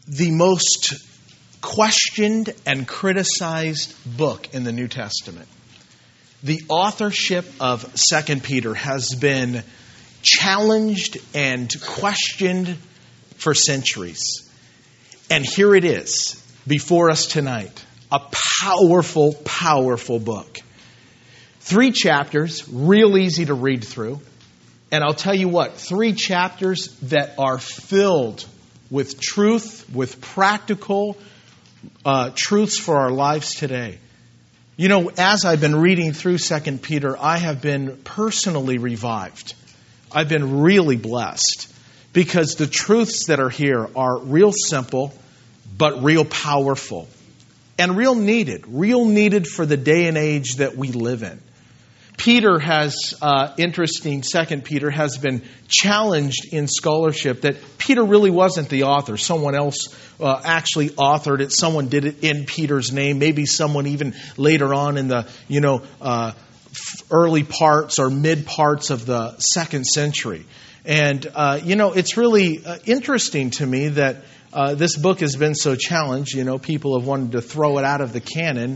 the most questioned and criticized book in the New Testament. The authorship of 2 Peter has been challenged and questioned for centuries. And here it is before us tonight. A powerful, powerful book. 3 chapters, real easy to read through. And I'll tell you what, 3 chapters that are filled with truth, with practical truths for our lives today. You know, as I've been reading through 2 Peter, I have been personally revived. I've been really blessed because the truths that are here are real simple, but real powerful and real needed for the day and age that we live in. Peter has, 2 Peter has been challenged in scholarship that Peter really wasn't the author. Someone else actually authored it. Someone did it in Peter's name. Maybe someone even later on in the, early parts or mid parts of the 2nd century. And, it's really interesting to me that this book has been so challenged. People have wanted to throw it out of the canon.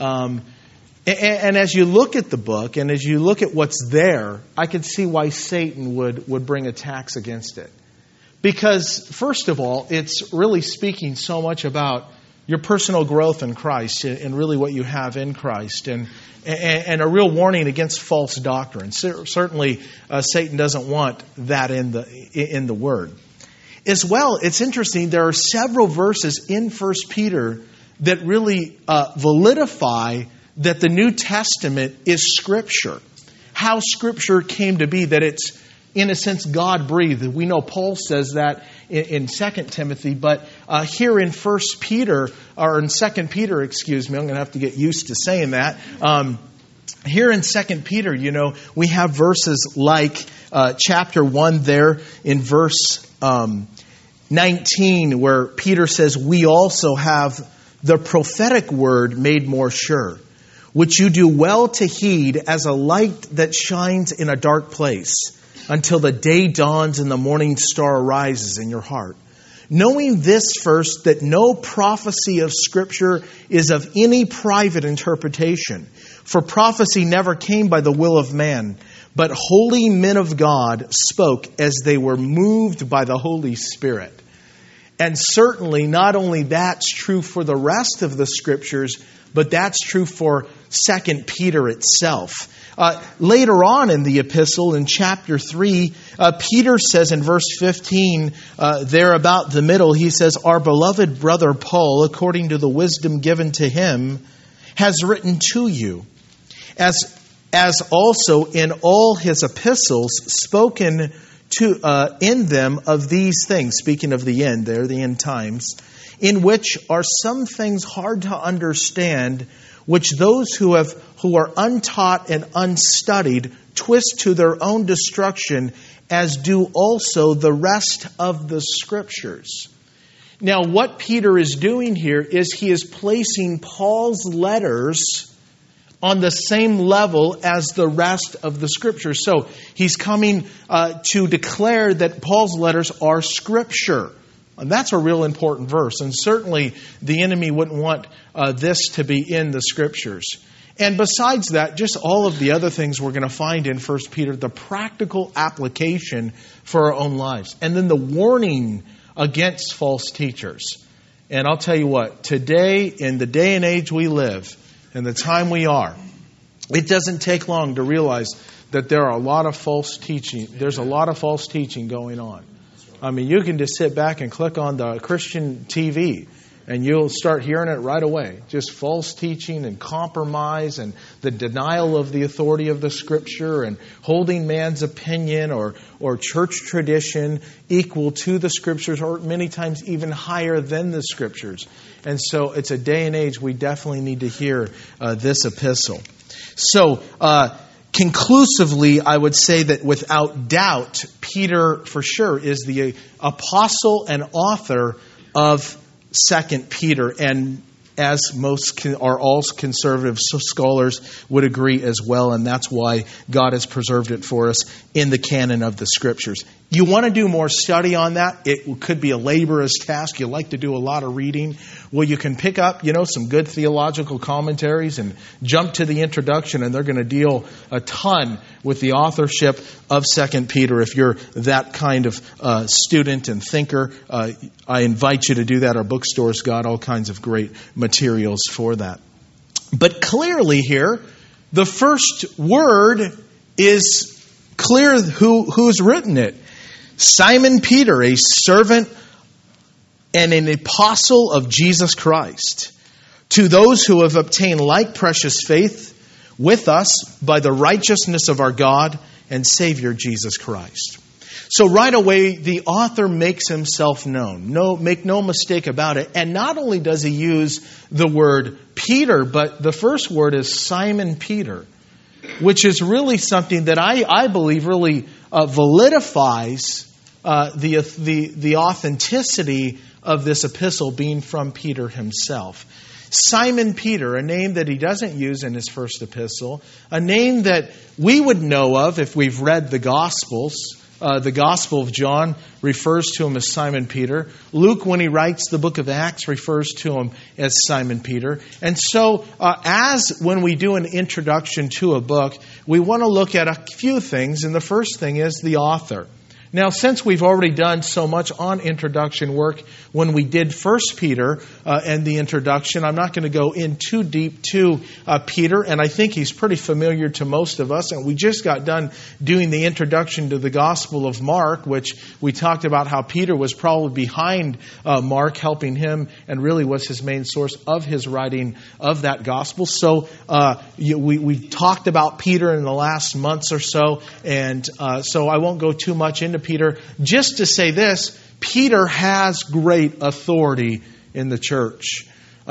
And as you look at the book and as you look at what's there, I could see why Satan would bring attacks against it. Because, first of all, it's really speaking so much about your personal growth in Christ and really what you have in Christ and a real warning against false doctrine. Certainly, Satan doesn't want that in the Word. As well, it's interesting, there are several verses in 1 Peter that really validify that the New Testament is Scripture. How Scripture came to be, that it's, in a sense, God-breathed. We know Paul says that in 2 Timothy, but here in 1 Peter, or in 2 Peter, I'm going to have to get used to saying that. Here in 2 Peter, we have verses like chapter 1 there in verse 19, where Peter says, "We also have the prophetic word made more sure, which you do well to heed as a light that shines in a dark place, until the day dawns and the morning star arises in your heart. Knowing this first, that no prophecy of Scripture is of any private interpretation. For prophecy never came by the will of man, but holy men of God spoke as they were moved by the Holy Spirit." And certainly not only that's true for the rest of the Scriptures, but that's true for 2 Peter itself. Later on in the epistle, in chapter 3, Peter says in verse 15, there about the middle, he says, "Our beloved brother Paul, according to the wisdom given to him, has written to you, as also in all his epistles, spoken to in them of these things," speaking of the end there, the end times, "in which are some things hard to understand, which those who are untaught and unstudied twist to their own destruction, as do also the rest of the Scriptures." Now, what Peter is doing here is he is placing Paul's letters on the same level as the rest of the Scriptures. So he's coming to declare that Paul's letters are Scripture. And that's a real important verse. And certainly the enemy wouldn't want this to be in the Scriptures. And besides that, just all of the other things we're going to find in 1 Peter, the practical application for our own lives. And then the warning against false teachers. And I'll tell you what, today, in the day and age we live, and the time we are, it doesn't take long to realize that there are a lot of false teaching. There's a lot of false teaching going on. I mean, you can just sit back and click on the Christian TV and you'll start hearing it right away. Just false teaching and compromise and the denial of the authority of the Scripture and holding man's opinion or church tradition equal to the Scriptures, or many times even higher than the Scriptures. And so it's a day and age we definitely need to hear this epistle. So, conclusively, I would say that without doubt, Peter for sure is the apostle and author of 2 Peter. And as all conservative scholars would agree as well, and that's why God has preserved it for us in the canon of the Scriptures. You want to do more study on that? It could be a laborious task. You like to do a lot of reading. Well, you can pick up, some good theological commentaries and jump to the introduction, and they're going to deal a ton with the authorship of 2 Peter. If you're that kind of student and thinker, I invite you to do that. Our bookstore's got all kinds of great materials for that. But clearly here, the first word is clear who's written it. Simon Peter, a servant and an apostle of Jesus Christ, to those who have obtained like precious faith with us by the righteousness of our God and Savior Jesus Christ. So right away, the author makes himself known. Make no mistake about it. And not only does he use the word Peter, but the first word is Simon Peter, which is really something that I believe really validifies the authenticity of this epistle being from Peter himself. Simon Peter, a name that he doesn't use in his first epistle, a name that we would know of if we've read the Gospels. The Gospel of John refers to him as Simon Peter. Luke, when he writes the book of Acts, refers to him as Simon Peter. And so, when we do an introduction to a book, we want to look at a few things. And the first thing is the author. Now, since we've already done so much on introduction work when we did 1 Peter and the introduction, I'm not going to go in too deep to Peter, and I think he's pretty familiar to most of us. And we just got done doing the introduction to the Gospel of Mark, which we talked about how Peter was probably behind Mark, helping him, and really was his main source of his writing of that Gospel. So we've talked about Peter in the last months or so, and so I won't go too much into Peter. Just to say this, Peter has great authority in the church.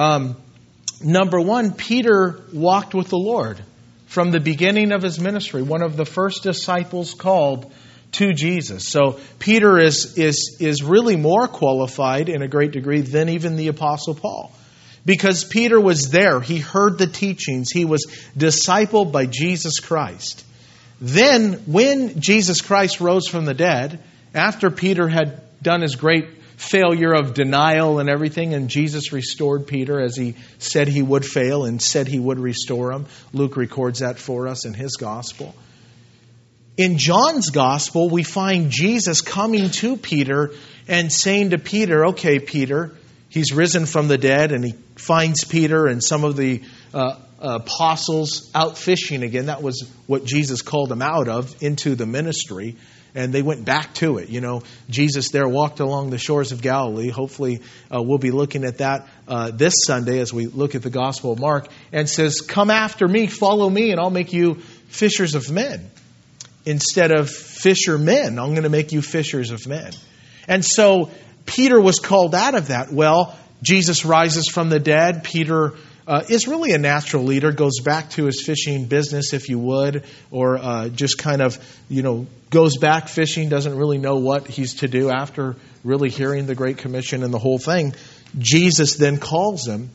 Number one, Peter walked with the Lord from the beginning of his ministry, one of the first disciples called to Jesus. So Peter is really more qualified in a great degree than even the Apostle Paul. Because Peter was there. He heard the teachings. He was discipled by Jesus Christ. Then, when Jesus Christ rose from the dead, after Peter had done his great failure of denial and everything, and Jesus restored Peter as he said he would fail and said he would restore him. Luke records that for us in his gospel. In John's gospel, we find Jesus coming to Peter and saying to Peter, okay, Peter, he's risen from the dead, and he finds Peter and some of the apostles out fishing again. That was what Jesus called them out of, into the ministry. And they went back to it. Jesus there walked along the shores of Galilee. Hopefully we'll be looking at that this Sunday as we look at the Gospel of Mark. And says, come after me, follow me, and I'll make you fishers of men. Instead of fishermen, I'm going to make you fishers of men. And so Peter was called out of that. Well, Jesus rises from the dead. Peter is really a natural leader, goes back to his fishing business, if you would, or just kind of, goes back fishing, doesn't really know what he's to do after really hearing the Great Commission and the whole thing. Jesus then calls him,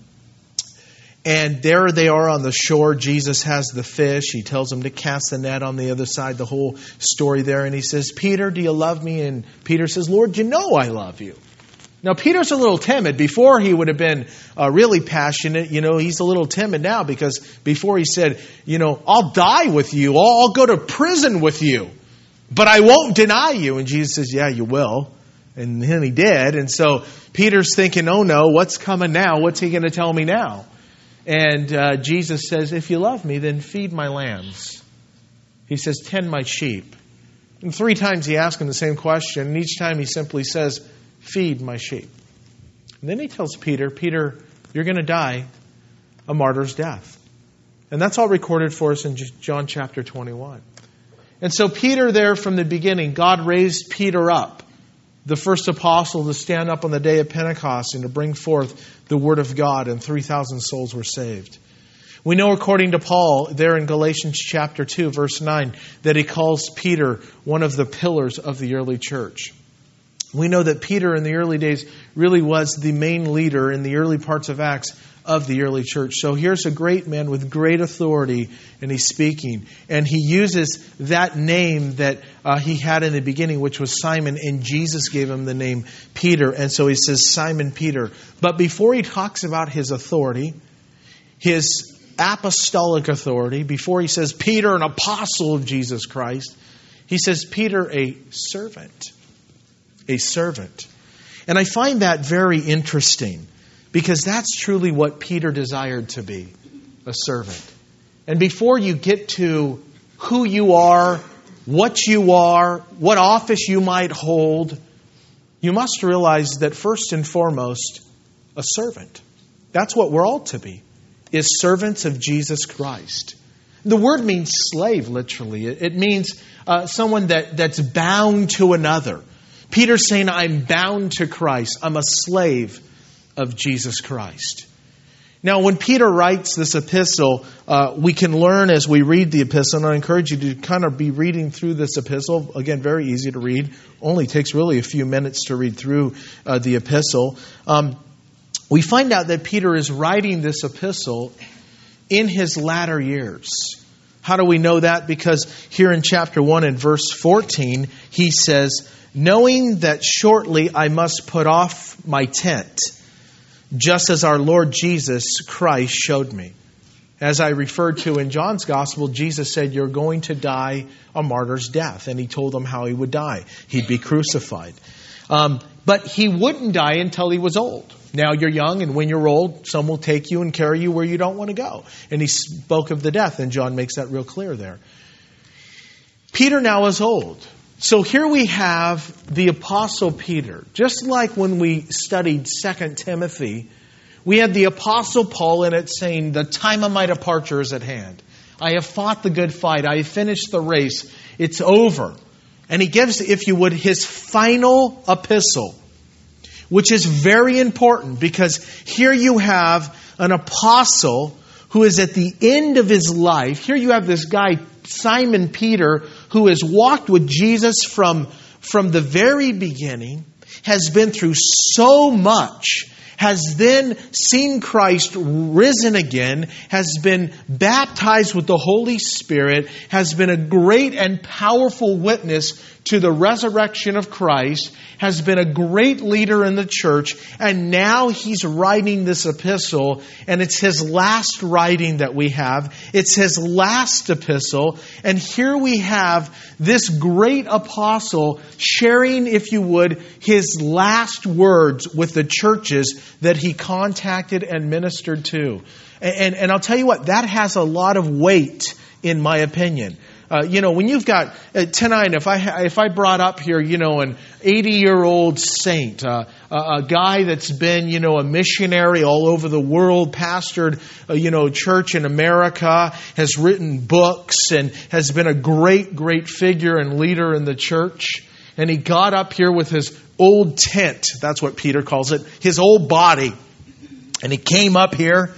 and there they are on the shore. Jesus has the fish. He tells him to cast the net on the other side, the whole story there. And he says, Peter, do you love me? And Peter says, Lord, you know I love you. Now, Peter's a little timid. Before, he would have been really passionate. He's a little timid now because before he said, I'll die with you. I'll go to prison with you. But I won't deny you. And Jesus says, yeah, you will. And then he did. And so Peter's thinking, oh no, what's coming now? What's he going to tell me now? And Jesus says, if you love me, then feed my lambs. He says, tend my sheep. And 3 times he asks him the same question. And each time he simply says, feed my sheep. And then he tells Peter, you're going to die a martyr's death. And that's all recorded for us in John chapter 21. And so Peter there from the beginning, God raised Peter up, the first apostle, to stand up on the day of Pentecost and to bring forth the word of God, and 3,000 souls were saved. We know, according to Paul, there in Galatians chapter 2, verse 9, that he calls Peter one of the pillars of the early church. We know that Peter in the early days really was the main leader in the early parts of Acts of the early church. So here's a great man with great authority, and he's speaking. And he uses that name that he had in the beginning, which was Simon, and Jesus gave him the name Peter. And so he says, Simon Peter. But before he talks about his authority, his apostolic authority, before he says Peter, an apostle of Jesus Christ, he says Peter, a servant. A servant. And I find that very interesting, because that's truly what Peter desired to be, a servant. And before you get to who you are, what office you might hold, you must realize that first and foremost, a servant. That's what we're all to be, is servants of Jesus Christ. The word means slave, literally. It means someone that's bound to another. Peter's saying, I'm bound to Christ. I'm a slave of Jesus Christ. Now, when Peter writes this epistle, we can learn as we read the epistle, and I encourage you to kind of be reading through this epistle. Again, very easy to read. Only takes really a few minutes to read through the epistle. We find out that Peter is writing this epistle in his latter years. How do we know that? Because here in chapter 1 and verse 14, he says, knowing that shortly I must put off my tent, just as our Lord Jesus Christ showed me. As I referred to in John's Gospel, Jesus said, you're going to die a martyr's death. And he told them how he would die. He'd be crucified. But he wouldn't die until he was old. Now you're young, and when you're old, some will take you and carry you where you don't want to go. And he spoke of the death, and John makes that real clear there. Peter now is old. So here we have the Apostle Peter. Just like when we studied 2 Timothy, we had the Apostle Paul in it saying, the time of my departure is at hand. I have fought the good fight. I have finished the race. It's over. And he gives, if you would, his final epistle, which is very important because here you have an apostle who is at the end of his life. Here you have this guy, Simon Peter, who has walked with Jesus from the very beginning, has been through so much, has then seen Christ risen again, has been baptized with the Holy Spirit, has been a great and powerful witness to the resurrection of Christ, has been a great leader in the church, and now he's writing this epistle, and it's his last writing that we have. It's his last epistle, and here we have this great apostle sharing, if you would, his last words with the churches that he contacted and ministered to. And I'll tell you what, that has a lot of weight, in my opinion. When you've got, tonight, if I brought up here, an 80-year-old saint, a guy that's been, a missionary all over the world, pastored, church in America, has written books, and has been a great, great figure and leader in the church. And he got up here with his old tent, that's what Peter calls it, his old body. And he came up here,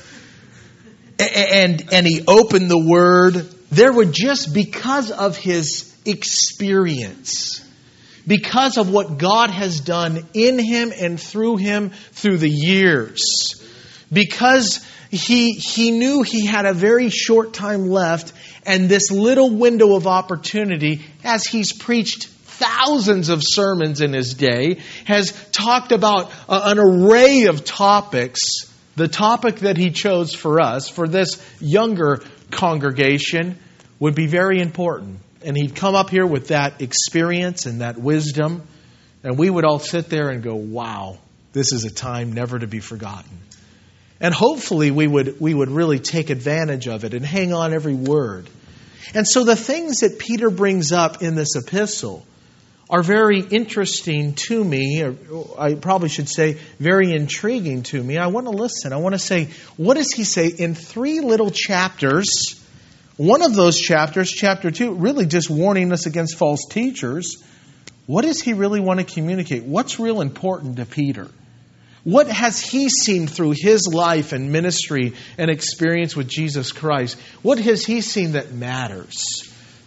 and he opened the Word. There would just, because of his experience, because of what God has done in him and through him through the years, because he knew he had a very short time left, and this little window of opportunity, as he's preached thousands of sermons in his day, has talked about an array of topics. The topic that he chose for us, for this younger congregation, would be very important. And he'd come up here with that experience and that wisdom, and we would all sit there and go, wow, this is a time never to be forgotten. And hopefully we would really take advantage of it and hang on every word. And so the things that Peter brings up in this epistle are very interesting to me, or I probably should say very intriguing to me. I want to listen. I want to say, what does he say in 3 little chapters? One of those chapters, chapter 2, really just warning us against false teachers. What does he really want to communicate? What's real important to Peter? What has he seen through his life and ministry and experience with Jesus Christ? What has he seen that matters?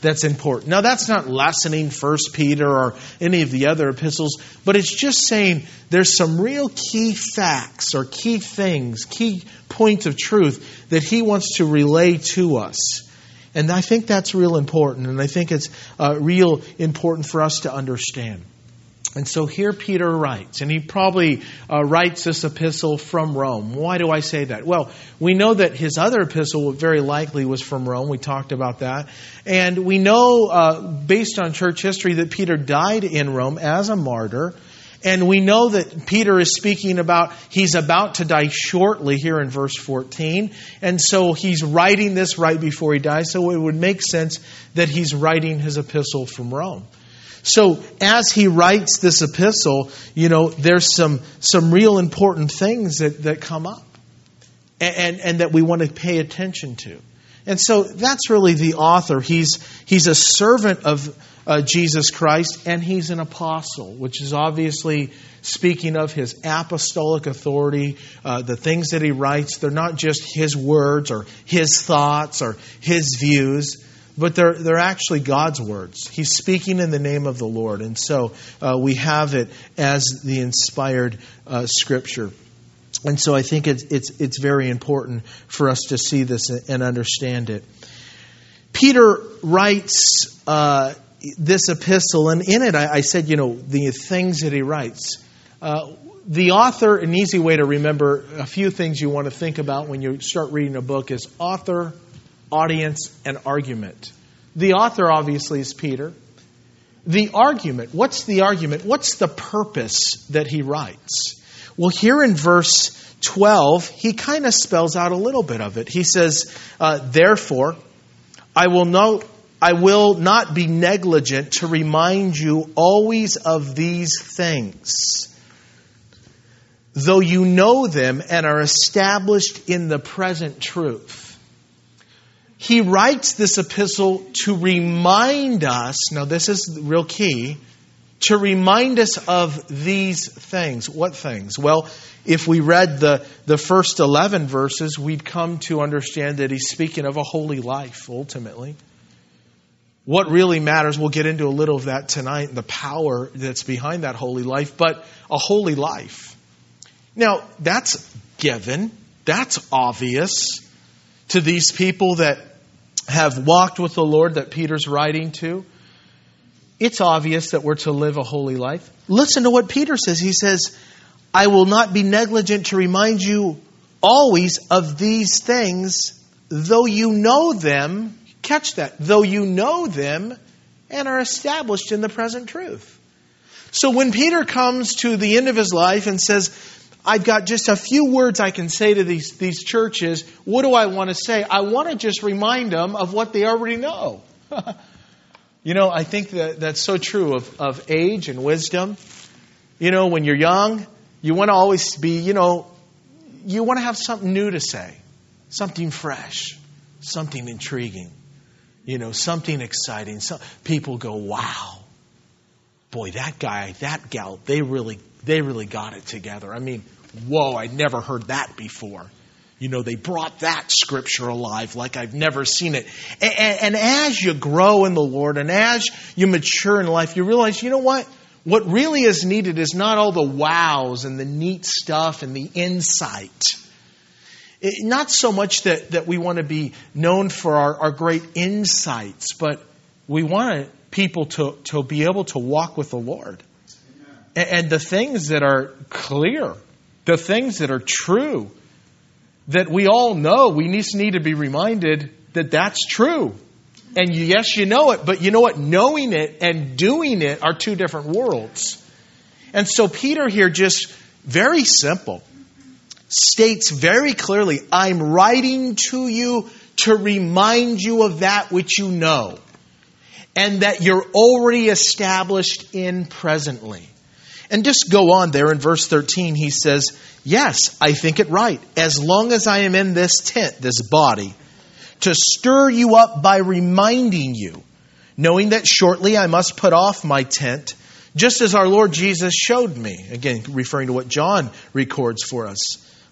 that's important. Now, that's not lessening 1 Peter or any of the other epistles, but it's just saying there's some real key facts or key things, key points of truth that he wants to relay to us. And I think that's real important, and I think it's real important for us to understand. And so here Peter writes, and he probably writes this epistle from Rome. Why do I say that? Well, we know that his other epistle very likely was from Rome. We talked about that. And we know, based on church history, that Peter died in Rome as a martyr. And we know that Peter is speaking about he's about to die shortly here in verse 14. And so he's writing this right before he dies. So it would make sense that he's writing his epistle from Rome. So as he writes this epistle, there's some real important things that come up and that we want to pay attention to. And so that's really the author. He's a servant of Jesus Christ, and he's an apostle, which is obviously speaking of his apostolic authority. The things that he writes, they're not just his words or his thoughts or his views, but they're actually God's words. He's speaking in the name of the Lord. And so we have it as the inspired Scripture. And so I think it's very important for us to see this and understand it. Peter writes this epistle, and in it I said, the things that he writes. The author, an easy way to remember a few things you want to think about when you start reading a book is author, audience, and argument. The author obviously is Peter. The argument, what's the argument? What's the purpose that he writes? Well, here in verse 12, he kind of spells out a little bit of it. He says, therefore, I will not be negligent to remind you always of these things, though you know them and are established in the present truth. He writes this epistle to remind us, now this is real key, to remind us of these things. What things? Well, if we read the first 11 verses, we'd come to understand that he's speaking of a holy life, ultimately. What really matters, we'll get into a little of that tonight, the power that's behind that holy life, but a holy life. Now, that's given, that's obvious to these people that have walked with the Lord that Peter's writing to. It's obvious that we're to live a holy life. Listen to what Peter says. He says, I will not be negligent to remind you always of these things, though you know them. Catch that. Though you know them and are established in the present truth. So when Peter comes to the end of his life and says, I've got just a few words I can say to these churches, what do I want to say? I want to just remind them of what they already know. I think that's so true of age and wisdom. When you're young, you want to always be, you want to have something new to say. Something fresh. Something intriguing. Something exciting. People go, wow. Boy, that guy, that gal, they really got it together. I mean, whoa, I'd never heard that before. They brought that scripture alive like I've never seen it. And as you grow in the Lord and as you mature in life, you realize, what? What really is needed is not all the wows and the neat stuff and the insight. Not so much that we want to be known for our great insights, but we want people to be able to walk with the Lord. And the things that are clear, the things that are true, that we all know, we just need to be reminded that that's true. And yes, you know it, but you know what? Knowing it and doing it are two different worlds. And so Peter here just very simple, states very clearly, I'm writing to you to remind you of that which you know. And that you're already established in presently. And just go on there in verse 13, he says, yes, I think it right, as long as I am in this tent, this body, to stir you up by reminding you, knowing that shortly I must put off my tent, just as our Lord Jesus showed me. Again, referring to what John records for us.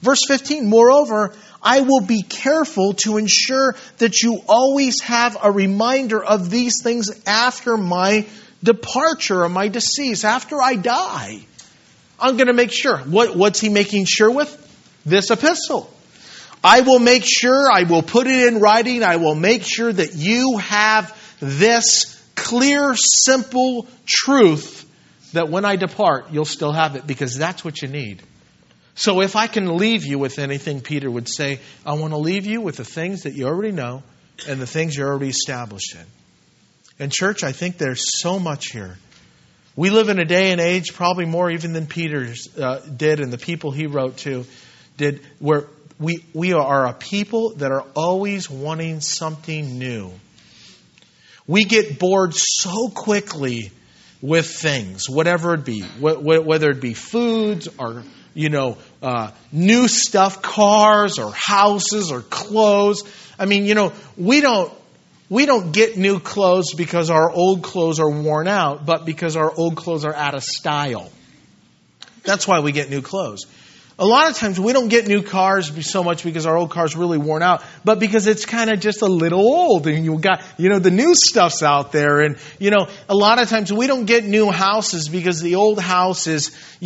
Verse 15, moreover, I will be careful to ensure that you always have a reminder of these things after my departure or my decease, after I die. I'm going to make sure. What's he making sure with? This epistle. I will make sure, I will put it in writing, I will make sure that you have this clear, simple truth that when I depart, you'll still have it, because that's what you need. So if I can leave you with anything, Peter would say, I want to leave you with the things that you already know and the things you're already established in. And church, I think there's so much here. We live in a day and age, probably more even than Peter did and the people he wrote to did, where we are a people that are always wanting something new. We get bored so quickly with things, whatever it be, whether it be foods or new stuff, cars or houses or clothes. I mean, we don't get new clothes because our old clothes are worn out, but because our old clothes are out of style. That's why we get new clothes. A lot of times we don't get new cars so much because our old car's really worn out, but because it's kind of just a little old and you got, the new stuff's out there. And, a lot of times we don't get new houses because the old house is,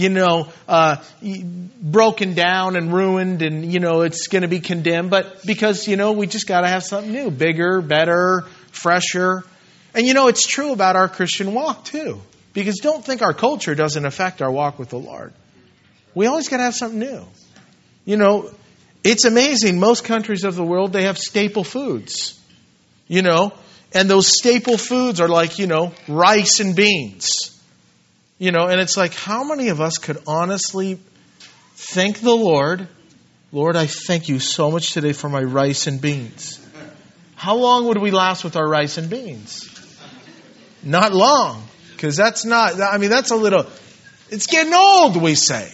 broken down and ruined and, it's going to be condemned. But because, we just got to have something new, bigger, better, fresher. And, it's true about our Christian walk too, because don't think our culture doesn't affect our walk with the Lord. We always got to have something new. It's amazing. Most countries of the world, they have staple foods. And those staple foods are like, rice and beans. And it's like, how many of us could honestly thank the Lord? Lord, I thank you so much today for my rice and beans. How long would we last with our rice and beans? Not long. Because that's a little, it's getting old, we say.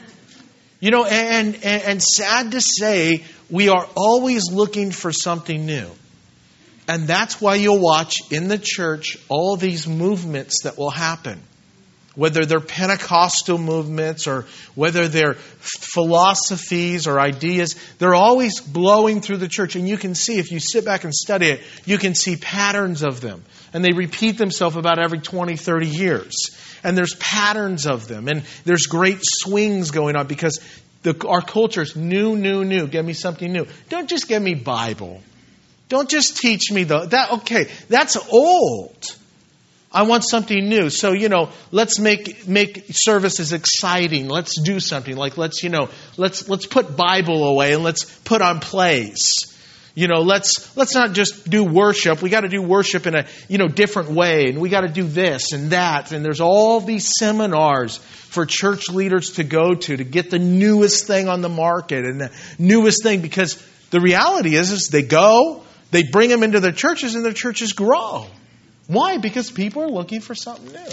And sad to say, we are always looking for something new. And that's why you'll watch in the church all these movements that will happen. Whether they're Pentecostal movements or whether they're philosophies or ideas, they're always blowing through the church. And you can see, if you sit back and study it, you can see patterns of them. And they repeat themselves about every 20, 30 years. And there's patterns of them. And there's great swings going on because our culture is new. Give me something new. Don't just give me Bible. Don't just teach me that's old. I want something new. So, let's make services exciting. Let's do something. Like let's put Bible away and let's put on plays. Let's not just do worship. We got to do worship in a different way, and we got to do this and that. And there's all these seminars for church leaders to go to get the newest thing on the market and the newest thing. Because the reality is they go, they bring them into their churches, and their churches grow. Why? Because people are looking for something new.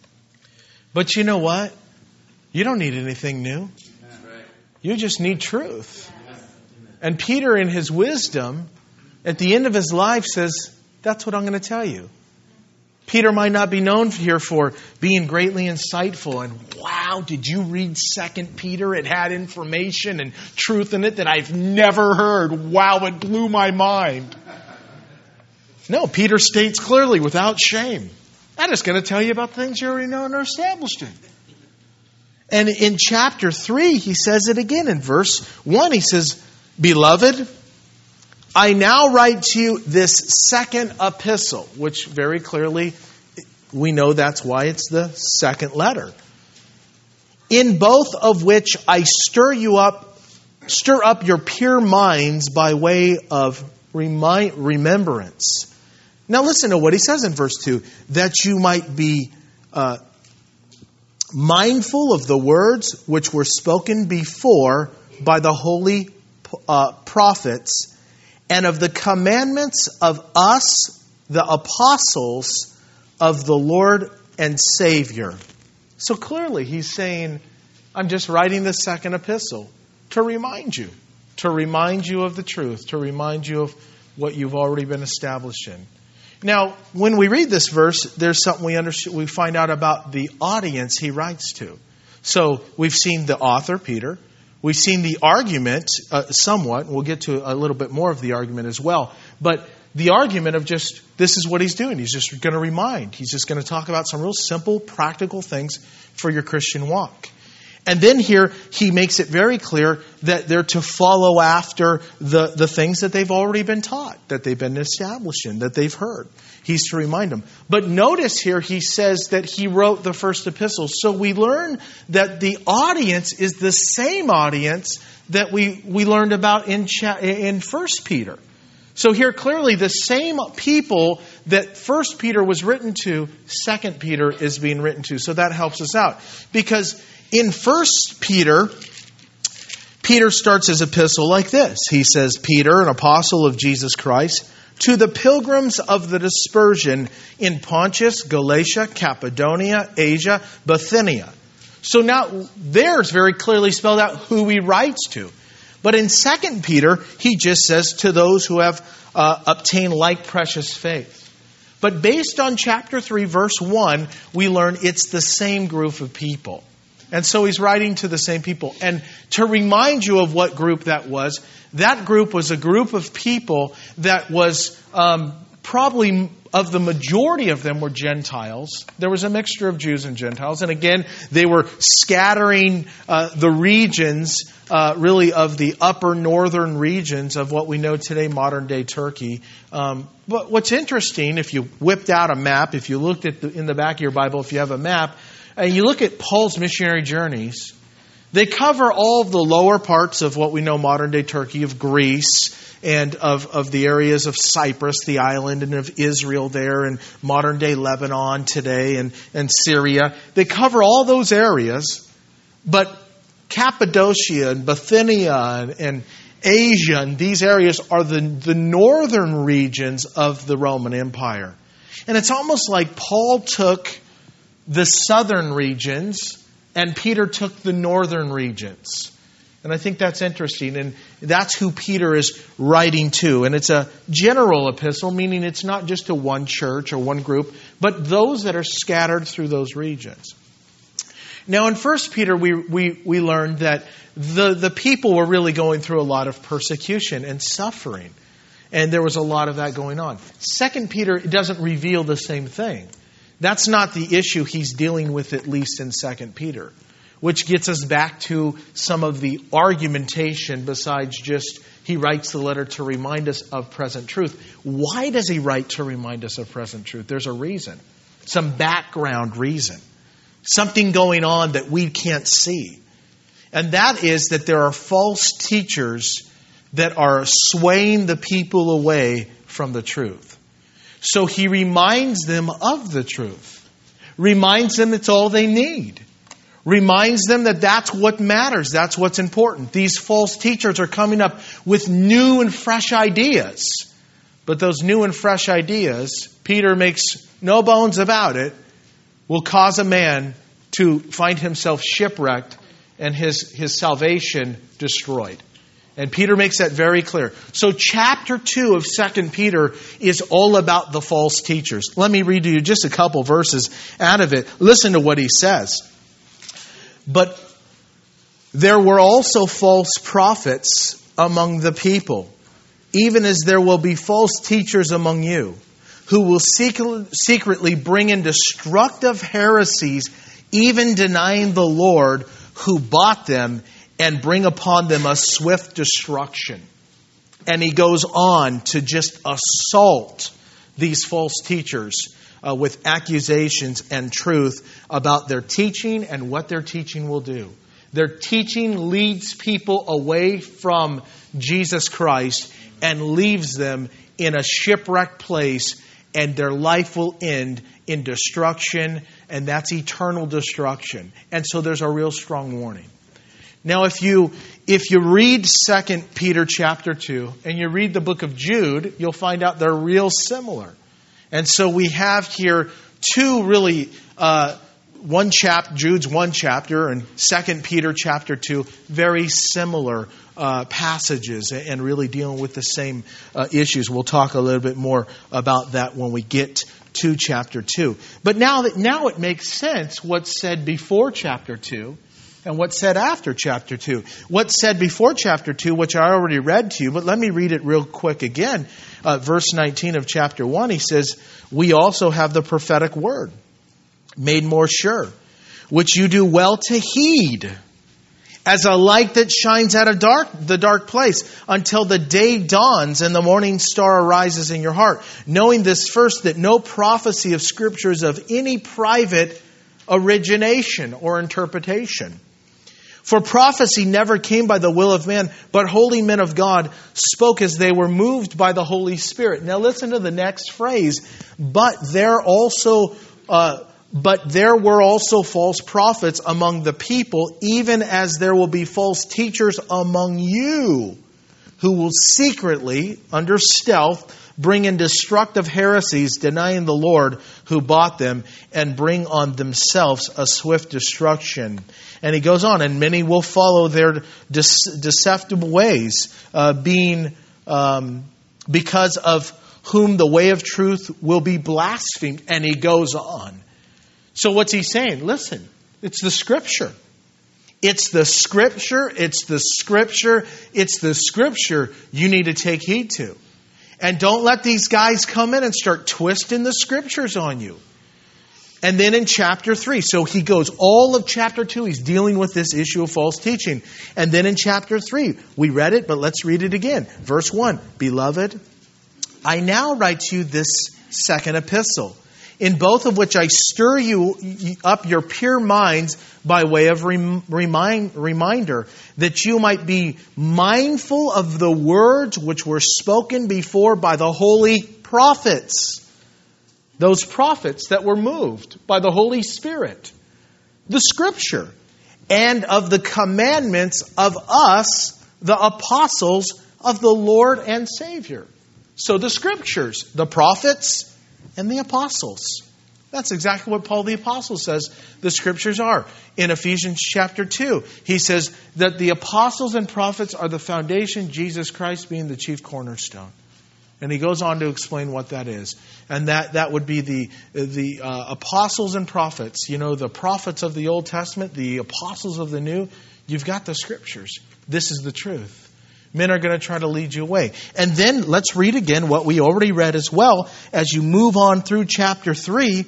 But you know what? You don't need anything new. You just need truth. And Peter, in his wisdom, at the end of his life says, that's what I'm going to tell you. Peter might not be known here for being greatly insightful. And wow, did you read 2 Peter? It had information and truth in it that I've never heard. Wow, it blew my mind. No, Peter states clearly, without shame, I'm just going to tell you about things you already know and are established in. And in chapter 3, he says it again. In verse 1, he says, Beloved, I now write to you this second epistle, which very clearly we know that's why it's the second letter. In both of which I stir up your pure minds by way of remembrance. Now listen to what he says in verse 2. That you might be mindful of the words which were spoken before by the holy prophets, and of the commandments of us, the apostles of the Lord and Savior. So clearly he's saying, I'm just writing the second epistle to remind you of the truth, to remind you of what you've already been established in. Now, when we read this verse, there's something we find out about the audience he writes to. So we've seen the author, Peter. We've seen the argument somewhat, and we'll get to a little bit more of the argument as well. But the argument of just, this is what he's doing. He's just going to remind. He's just going to talk about some real simple, practical things for your Christian walk. And then here, he makes it very clear that they're to follow after the things that they've already been taught, that they've been established in, that they've heard. He's to remind them. But notice here, he says that he wrote the first epistle. So we learn that the audience is the same audience that we learned about in 1 Peter. So here, clearly, the same people that 1 Peter was written to, 2 Peter is being written to. So that helps us out. Because in 1 Peter, Peter starts his epistle like this. He says, Peter, an apostle of Jesus Christ, to the pilgrims of the dispersion in Pontus, Galatia, Cappadocia, Asia, Bithynia. So now there's very clearly spelled out who he writes to. But in 2 Peter, he just says to those who have obtained like precious faith. But based on chapter 3, verse 1, we learn it's the same group of people. And so he's writing to the same people. And to remind you of what group that was a group of people that was probably, of the majority of them were Gentiles. There was a mixture of Jews and Gentiles. And again, they were scattering the regions, really of the upper northern regions of what we know today, modern day Turkey. But what's interesting, if you whipped out a map, if you looked at in the back of your Bible, if you have a map, and you look at Paul's missionary journeys, they cover all of the lower parts of what we know modern day Turkey, of Greece, and of the areas of Cyprus, the island, and of Israel there, and modern day Lebanon today, and Syria. They cover all those areas, but Cappadocia and Bithynia and Asia and these areas are the northern regions of the Roman Empire. And it's almost like Paul took the southern regions and Peter took the northern regions. And I think that's interesting. And that's who Peter is writing to. And it's a general epistle, meaning it's not just to one church or one group, but those that are scattered through those regions. Now in 1 Peter, we learned that the people were really going through a lot of persecution and suffering. And there was a lot of that going on. 2 Peter doesn't reveal the same thing. That's not the issue he's dealing with, at least in 2 Peter. Which gets us back to some of the argumentation besides just he writes the letter to remind us of present truth. Why does he write to remind us of present truth? There's a reason. Some background reason. Something going on that we can't see. And that is that there are false teachers that are swaying the people away from the truth. So he reminds them of the truth. Reminds them it's all they need. Reminds them that that's what matters. That's what's important. These false teachers are coming up with new and fresh ideas. But those new and fresh ideas, Peter makes no bones about it, will cause a man to find himself shipwrecked and his salvation destroyed. And Peter makes that very clear. So chapter 2 of 2 Peter is all about the false teachers. Let me read to you just a couple verses out of it. Listen to what he says. But there were also false prophets among the people, even as there will be false teachers among you, who will secretly bring in destructive heresies, even denying the Lord who bought them, and bring upon them a swift destruction. And he goes on to just assault these false teachers with accusations and truth about their teaching and what their teaching will do. Their teaching leads people away from Jesus Christ and leaves them in a shipwrecked place, and their life will end in destruction, and that's eternal destruction. And so there's a real strong warning. Now, if you read 2 Peter chapter 2 and you read the book of Jude, you'll find out they're real similar. And so we have here two really, Jude's one chapter and 2 Peter chapter 2, very similar passages and really dealing with the same issues. We'll talk a little bit more about that when we get to chapter 2. But now it makes sense what's said before chapter 2. and what's said after chapter 2. What's said before chapter 2, which I already read to you, but let me read it real quick again. Verse 19 of chapter 1, he says, we also have the prophetic word made more sure, which you do well to heed, as a light that shines out of the dark place, until the day dawns and the morning star arises in your heart. Knowing this first, that no prophecy of Scripture is of any private origination or interpretation. For prophecy never came by the will of man, but holy men of God spoke as they were moved by the Holy Spirit. Now listen to the next phrase. But there were also false prophets among the people, even as there will be false teachers among you, who will secretly, under stealth, bring in destructive heresies, denying the Lord who bought them, and bring on themselves a swift destruction. And he goes on, and many will follow their deceptive ways, because of whom the way of truth will be blasphemed. And he goes on. So what's he saying? Listen, it's the Scripture. It's the Scripture. It's the Scripture. It's the Scripture you need to take heed to. And don't let these guys come in and start twisting the Scriptures on you. And then in chapter 3, so he goes all of chapter 2, he's dealing with this issue of false teaching. And then in chapter 3, we read it, but let's read it again. Verse 1, Beloved, I now write to you this second epistle, in both of which I stir you up your pure minds by way of reminder, that you might be mindful of the words which were spoken before by the holy prophets. Those prophets that were moved by the Holy Spirit. The Scripture. And of the commandments of us, the apostles of the Lord and Savior. So the Scriptures, the prophets, and the apostles. That's exactly what Paul the Apostle says the Scriptures are. In Ephesians chapter 2, he says that the apostles and prophets are the foundation, Jesus Christ being the chief cornerstone. And he goes on to explain what that is. And that would be the apostles and prophets. You know, the prophets of the Old Testament, the apostles of the New. You've got the Scriptures. This is the truth. Men are going to try to lead you away. And then let's read again what we already read as well. As you move on through chapter 3,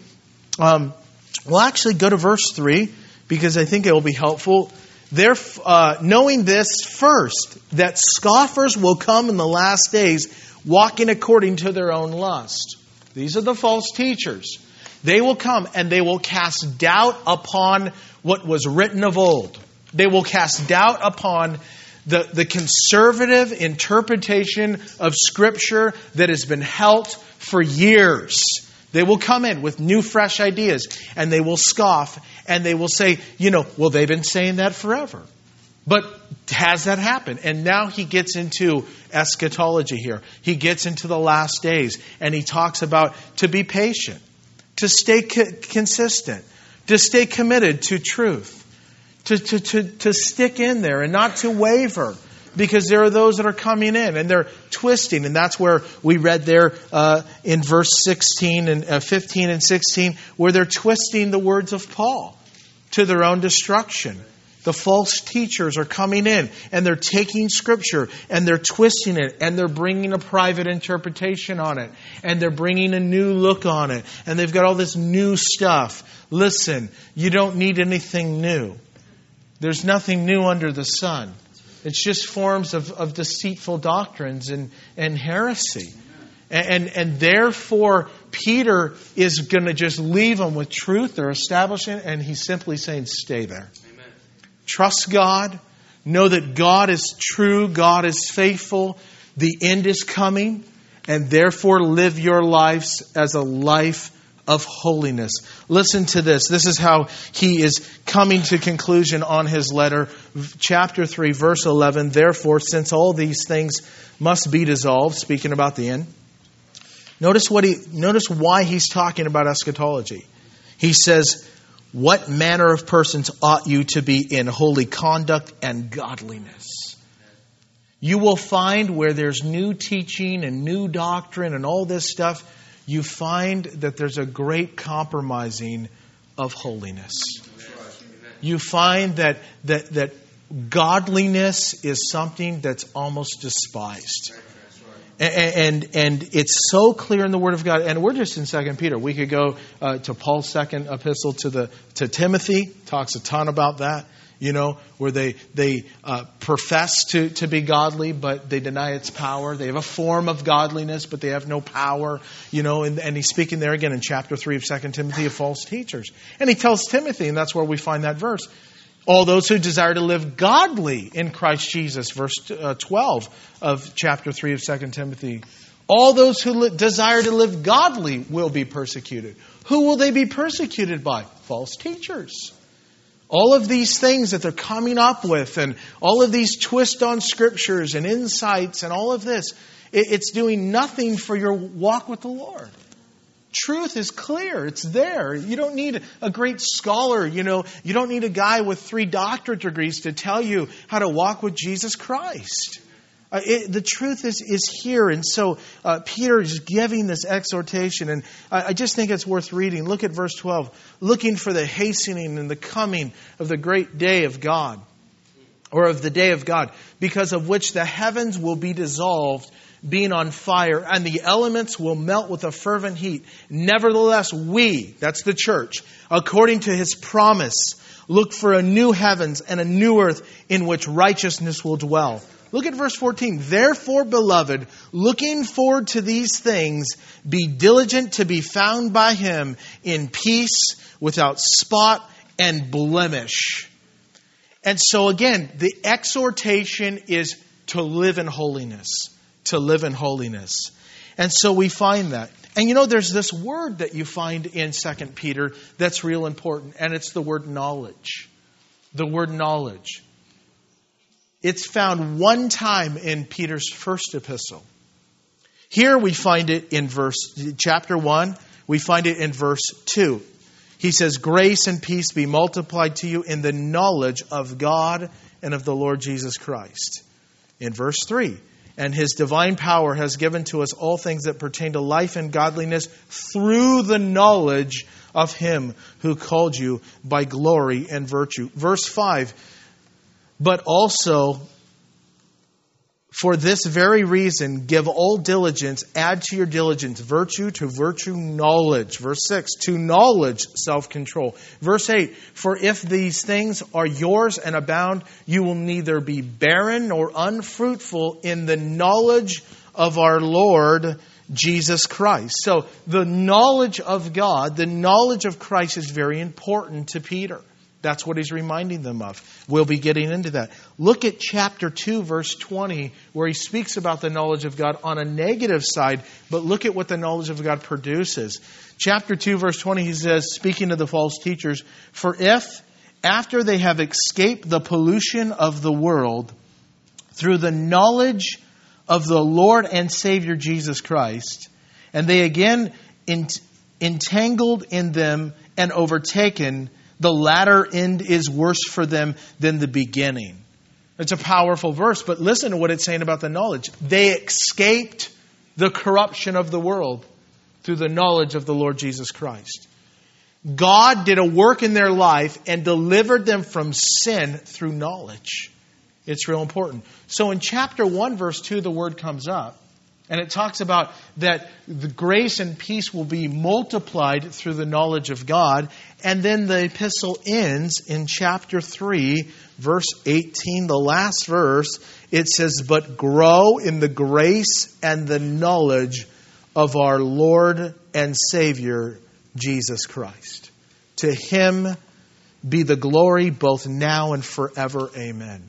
we'll actually go to verse 3 because I think it will be helpful. Knowing this first, that scoffers will come in the last days, walking according to their own lust. These are the false teachers. They will come and they will cast doubt upon what was written of old. They will cast doubt upon the conservative interpretation of Scripture that has been held for years. They will come in with new, fresh ideas, and they will scoff, and they will say, well, they've been saying that forever. But has that happened? And now he gets into eschatology here. He gets into the last days, and he talks about to be patient, to stay consistent, to stay committed to truth. To stick in there and not to waver, because there are those that are coming in and they're twisting, and that's where we read there in verse 16 and 15 and 16, where they're twisting the words of Paul to their own destruction. The false teachers are coming in and they're taking Scripture and they're twisting it and they're bringing a private interpretation on it and they're bringing a new look on it and they've got all this new stuff. Listen, you don't need anything new. There's nothing new under the sun. It's just forms of deceitful doctrines and heresy. And therefore, Peter is going to just leave them with truth. They're establishing it, and he's simply saying, stay there. Amen. Trust God. Know that God is true. God is faithful. The end is coming. And therefore, live your lives as a life of holiness. Listen to this. This is how he is coming to conclusion on his letter. Chapter 3, verse 11. Therefore, since all these things must be dissolved, speaking about the end. Notice why he's talking about eschatology. He says, what manner of persons ought you to be in holy conduct and godliness? You will find where there's new teaching and new doctrine and all this stuff, you find that there's a great compromising of holiness. you find that godliness is something that's almost despised. And it's so clear in the Word of God. And we're just in 2 Peter. We could go to Paul's second epistle to Timothy. Talks a ton about that. Where they profess to be godly, but they deny its power. They have a form of godliness, but they have no power. And he's speaking there again in chapter 3 of 2 Timothy of false teachers. And he tells Timothy, and that's where we find that verse, all those who desire to live godly in Christ Jesus, verse 12 of chapter 3 of 2 Timothy. All those who desire to live godly will be persecuted. Who will they be persecuted by? False teachers. All of these things that they're coming up with, and all of these twists on scriptures and insights and all of this, it's doing nothing for your walk with the Lord. Truth is clear. It's there. You don't need a great scholar. You don't need a guy with 3 doctorate degrees to tell you how to walk with Jesus Christ. The truth is here. And so Peter is giving this exhortation. And I just think it's worth reading. Look at verse 12. Looking for the hastening and the coming of the great day of God. Or of the day of God. Because of which the heavens will be dissolved, being on fire, and the elements will melt with a fervent heat. Nevertheless, we, that's the church, according to His promise, look for a new heavens and a new earth in which righteousness will dwell. Look at verse 14. Therefore, beloved, looking forward to these things, be diligent to be found by Him in peace, without spot and blemish. And so again, the exhortation is to live in holiness. To live in holiness. And so we find that. And there's this word that you find in 2 Peter that's real important, and it's the word knowledge. The word knowledge. It's found one time in Peter's first epistle. Here we find it in chapter 1. We find it in verse 2. He says, grace and peace be multiplied to you in the knowledge of God and of the Lord Jesus Christ. In verse 3. And His divine power has given to us all things that pertain to life and godliness through the knowledge of Him who called you by glory and virtue. Verse 5. But also, for this very reason, give all diligence, add to your diligence virtue, to virtue knowledge. Verse 6, to knowledge self-control. Verse 8, for if these things are yours and abound, you will neither be barren nor unfruitful in the knowledge of our Lord Jesus Christ. So the knowledge of God, the knowledge of Christ is very important to Peter. That's what he's reminding them of. We'll be getting into that. Look at chapter 2, verse 20, where he speaks about the knowledge of God on a negative side, but look at what the knowledge of God produces. Chapter 2, verse 20, he says, speaking to the false teachers, for if, after they have escaped the pollution of the world, through the knowledge of the Lord and Savior Jesus Christ, and they again entangled in them and overtaken, the latter end is worse for them than the beginning. It's a powerful verse, but listen to what it's saying about the knowledge. They escaped the corruption of the world through the knowledge of the Lord Jesus Christ. God did a work in their life and delivered them from sin through knowledge. It's real important. So in chapter 1, verse 2, the word comes up. And it talks about that the grace and peace will be multiplied through the knowledge of God. And then the epistle ends in chapter 3, verse 18, the last verse. It says, but grow in the grace and the knowledge of our Lord and Savior, Jesus Christ. To Him be the glory both now and forever. Amen.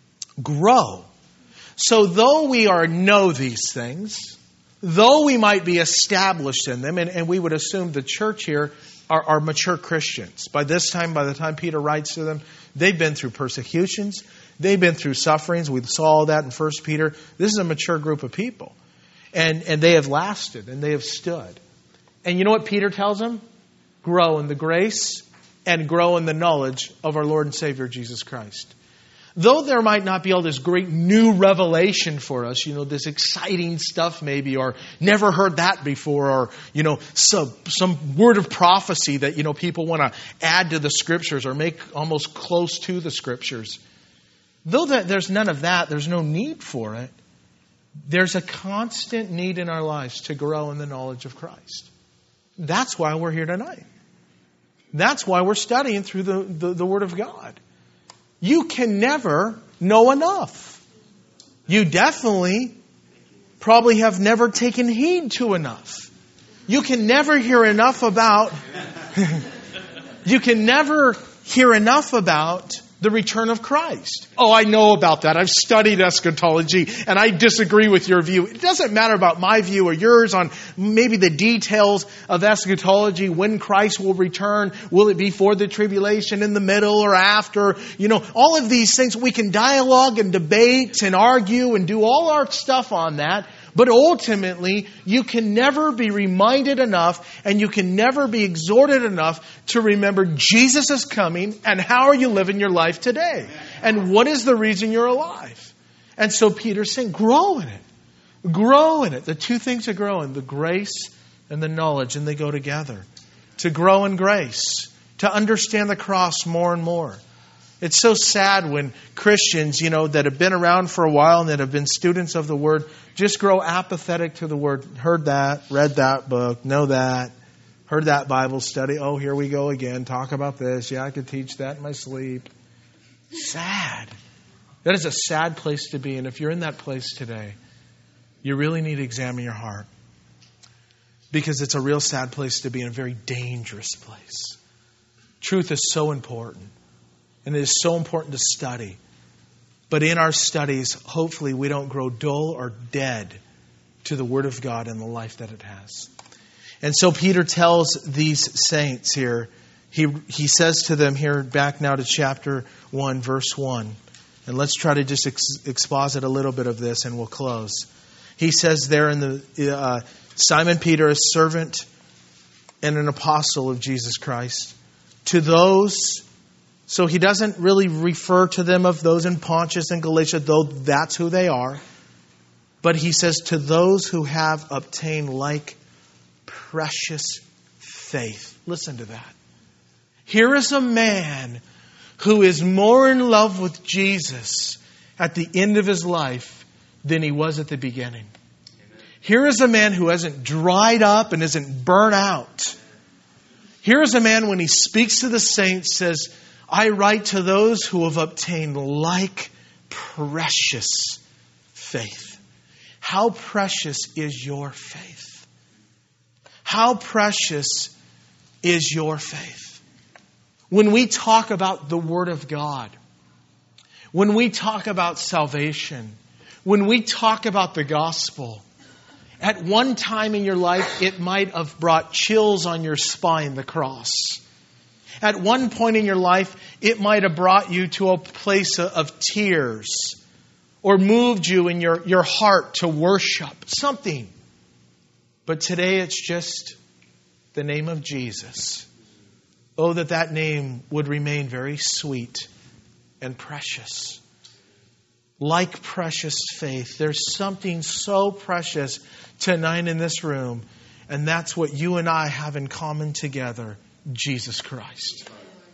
Grow. So though we know these things, though we might be established in them, and we would assume the church here are mature Christians. By the time Peter writes to them, they've been through persecutions. They've been through sufferings. We saw all that in 1 Peter. This is a mature group of people. And they have lasted and they have stood. And you know what Peter tells them? Grow in the grace and grow in the knowledge of our Lord and Savior Jesus Christ. though there might not be all this great new revelation for us, this exciting stuff maybe, or never heard that before, or, some word of prophecy that, people want to add to the Scriptures or make almost close to the Scriptures. Though there's none of that, there's no need for it. There's a constant need in our lives to grow in the knowledge of Christ. That's why we're here tonight. That's why we're studying through the Word of God. You can never know enough. You definitely probably have never taken heed to enough. You can never hear enough about the return of Christ. Oh, I know about that. I've studied eschatology and I disagree with your view. It doesn't matter about my view or yours on maybe the details of eschatology, when Christ will return. Will it be for the tribulation, in the middle, or after? All of these things, we can dialogue and debate and argue and do all our stuff on that. But ultimately, you can never be reminded enough and you can never be exhorted enough to remember Jesus is coming and how are you living your life today? And what is the reason you're alive? And so Peter's saying, grow in it. Grow in it. The two things to grow in, the grace and the knowledge, and they go together. To grow in grace, to understand the cross more and more. It's so sad when Christians, that have been around for a while and that have been students of the Word, just grow apathetic to the Word. Heard that, read that book, know that, heard that Bible study. Oh, here we go again. Talk about this. Yeah, I could teach that in my sleep. Sad. That is a sad place to be. And if you're in that place today, you really need to examine your heart. Because it's a real sad place to be, and a very dangerous place. Truth is so important. And it is so important to study. But in our studies, hopefully we don't grow dull or dead to the Word of God and the life that it has. And so Peter tells these saints here, he says to them here, back now to chapter 1, verse 1. And let's try to just exposit a little bit of this and we'll close. He says there in the Simon Peter, a servant and an apostle of Jesus Christ, to those... So he doesn't really refer to them of those in Pontus and Galatia, though that's who they are. But he says, to those who have obtained like precious faith. Listen to that. Here is a man who is more in love with Jesus at the end of his life than he was at the beginning. Amen. Here is a man who hasn't dried up and isn't burnt out. Here is a man, when he speaks to the saints, says, I write to those who have obtained like precious faith. How precious is your faith? How precious is your faith? When we talk about the Word of God, when we talk about salvation, when we talk about the gospel, at one time in your life, it might have brought chills on your spine, the cross. At one point in your life, it might have brought you to a place of tears or moved you in your heart to worship. Something. But today it's just the name of Jesus. Oh, that name would remain very sweet and precious. Like precious faith. There's something so precious tonight in this room. And that's what you and I have in common together. Jesus Christ.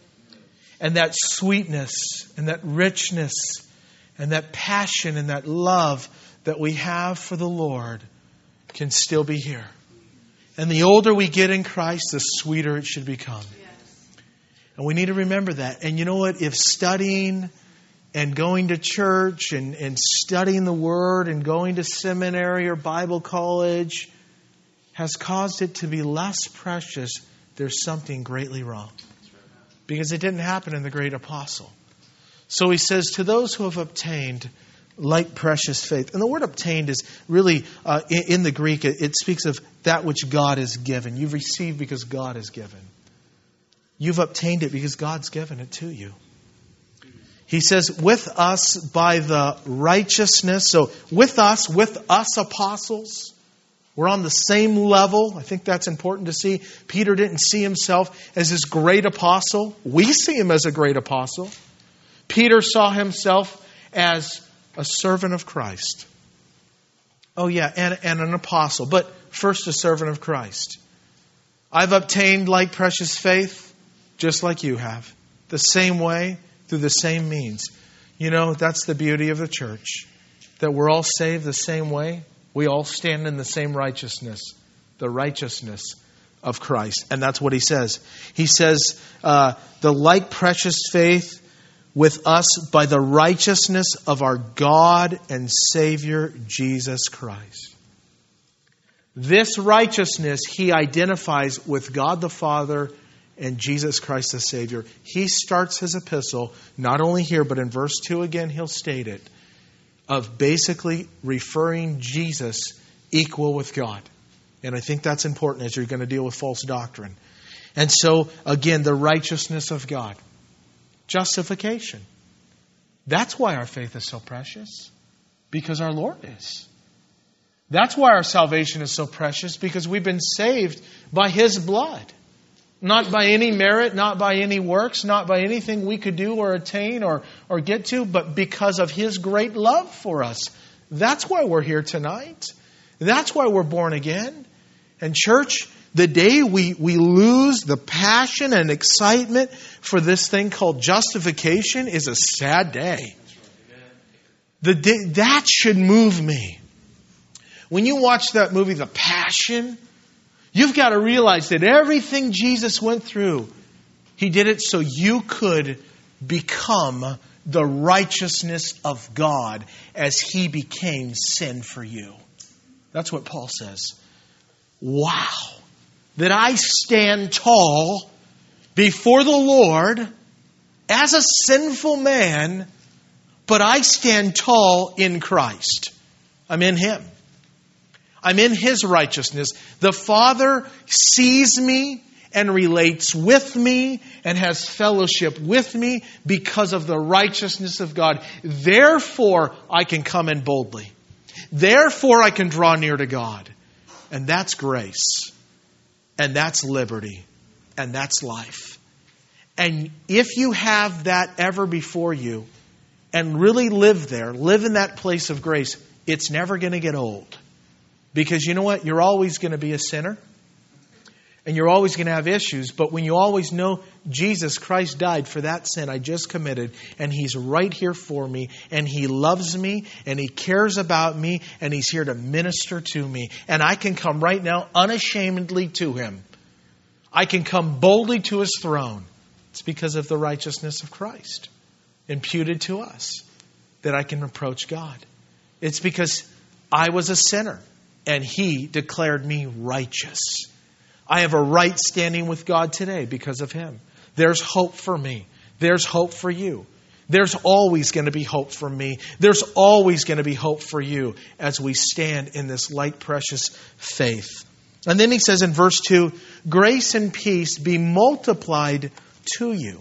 And that sweetness and that richness and that passion and that love that we have for the Lord can still be here. And the older we get in Christ, the sweeter it should become. And we need to remember that. And you know what? If studying and going to church and studying the Word and going to seminary or Bible college has caused it to be less precious, there's something greatly wrong. Because it didn't happen in the great apostle. So he says, to those who have obtained like precious faith. And the word obtained is really, in the Greek, it speaks of that which God has given. You've received because God has given. You've obtained it because God's given it to you. He says, with us by the righteousness. So with us apostles. We're on the same level. I think that's important to see. Peter didn't see himself as this great apostle. We see him as a great apostle. Peter saw himself as a servant of Christ. Oh yeah, and an apostle, but first a servant of Christ. I've obtained like precious faith, just like you have. The same way, through the same means. You know, that's the beauty of the church. That we're all saved the same way. We all stand in the same righteousness. The righteousness of Christ. And that's what he says. He says, the like precious faith with us by the righteousness of our God and Savior, Jesus Christ. This righteousness he identifies with God the Father and Jesus Christ the Savior. He starts his epistle, not only here, but in verse 2 again, he'll state it, of basically referring Jesus equal with God. And I think that's important as you're going to deal with false doctrine. And so, again, the righteousness of God. Justification. That's why our faith is so precious. Because our Lord is. That's why our salvation is so precious, because we've been saved by His blood. Not by any merit, not by any works, not by anything we could do or attain or get to, but because of His great love for us. That's why we're here tonight. That's why we're born again. And church, the day we lose the passion and excitement for this thing called justification is a sad day. That should move me. When you watch that movie, The Passion, you've got to realize that everything Jesus went through, He did it so you could become the righteousness of God as He became sin for you. That's what Paul says. Wow. That I stand tall before the Lord as a sinful man, but I stand tall in Christ. I'm in Him. I'm in His righteousness. The Father sees me and relates with me and has fellowship with me because of the righteousness of God. Therefore, I can come in boldly. Therefore, I can draw near to God. And that's grace. And that's liberty. And that's life. And if you have that ever before you and really live there, live in that place of grace, it's never going to get old. Because you know what? You're always going to be a sinner. And you're always going to have issues. But when you always know Jesus Christ died for that sin I just committed, and He's right here for me, and He loves me, and He cares about me, and He's here to minister to me. And I can come right now unashamedly to Him. I can come boldly to His throne. It's because of the righteousness of Christ imputed to us that I can approach God. It's because I was a sinner. And He declared me righteous. I have a right standing with God today because of Him. There's hope for me. There's hope for you. There's always going to be hope for me. There's always going to be hope for you as we stand in this light, precious faith. And then he says in verse 2, grace and peace be multiplied to you.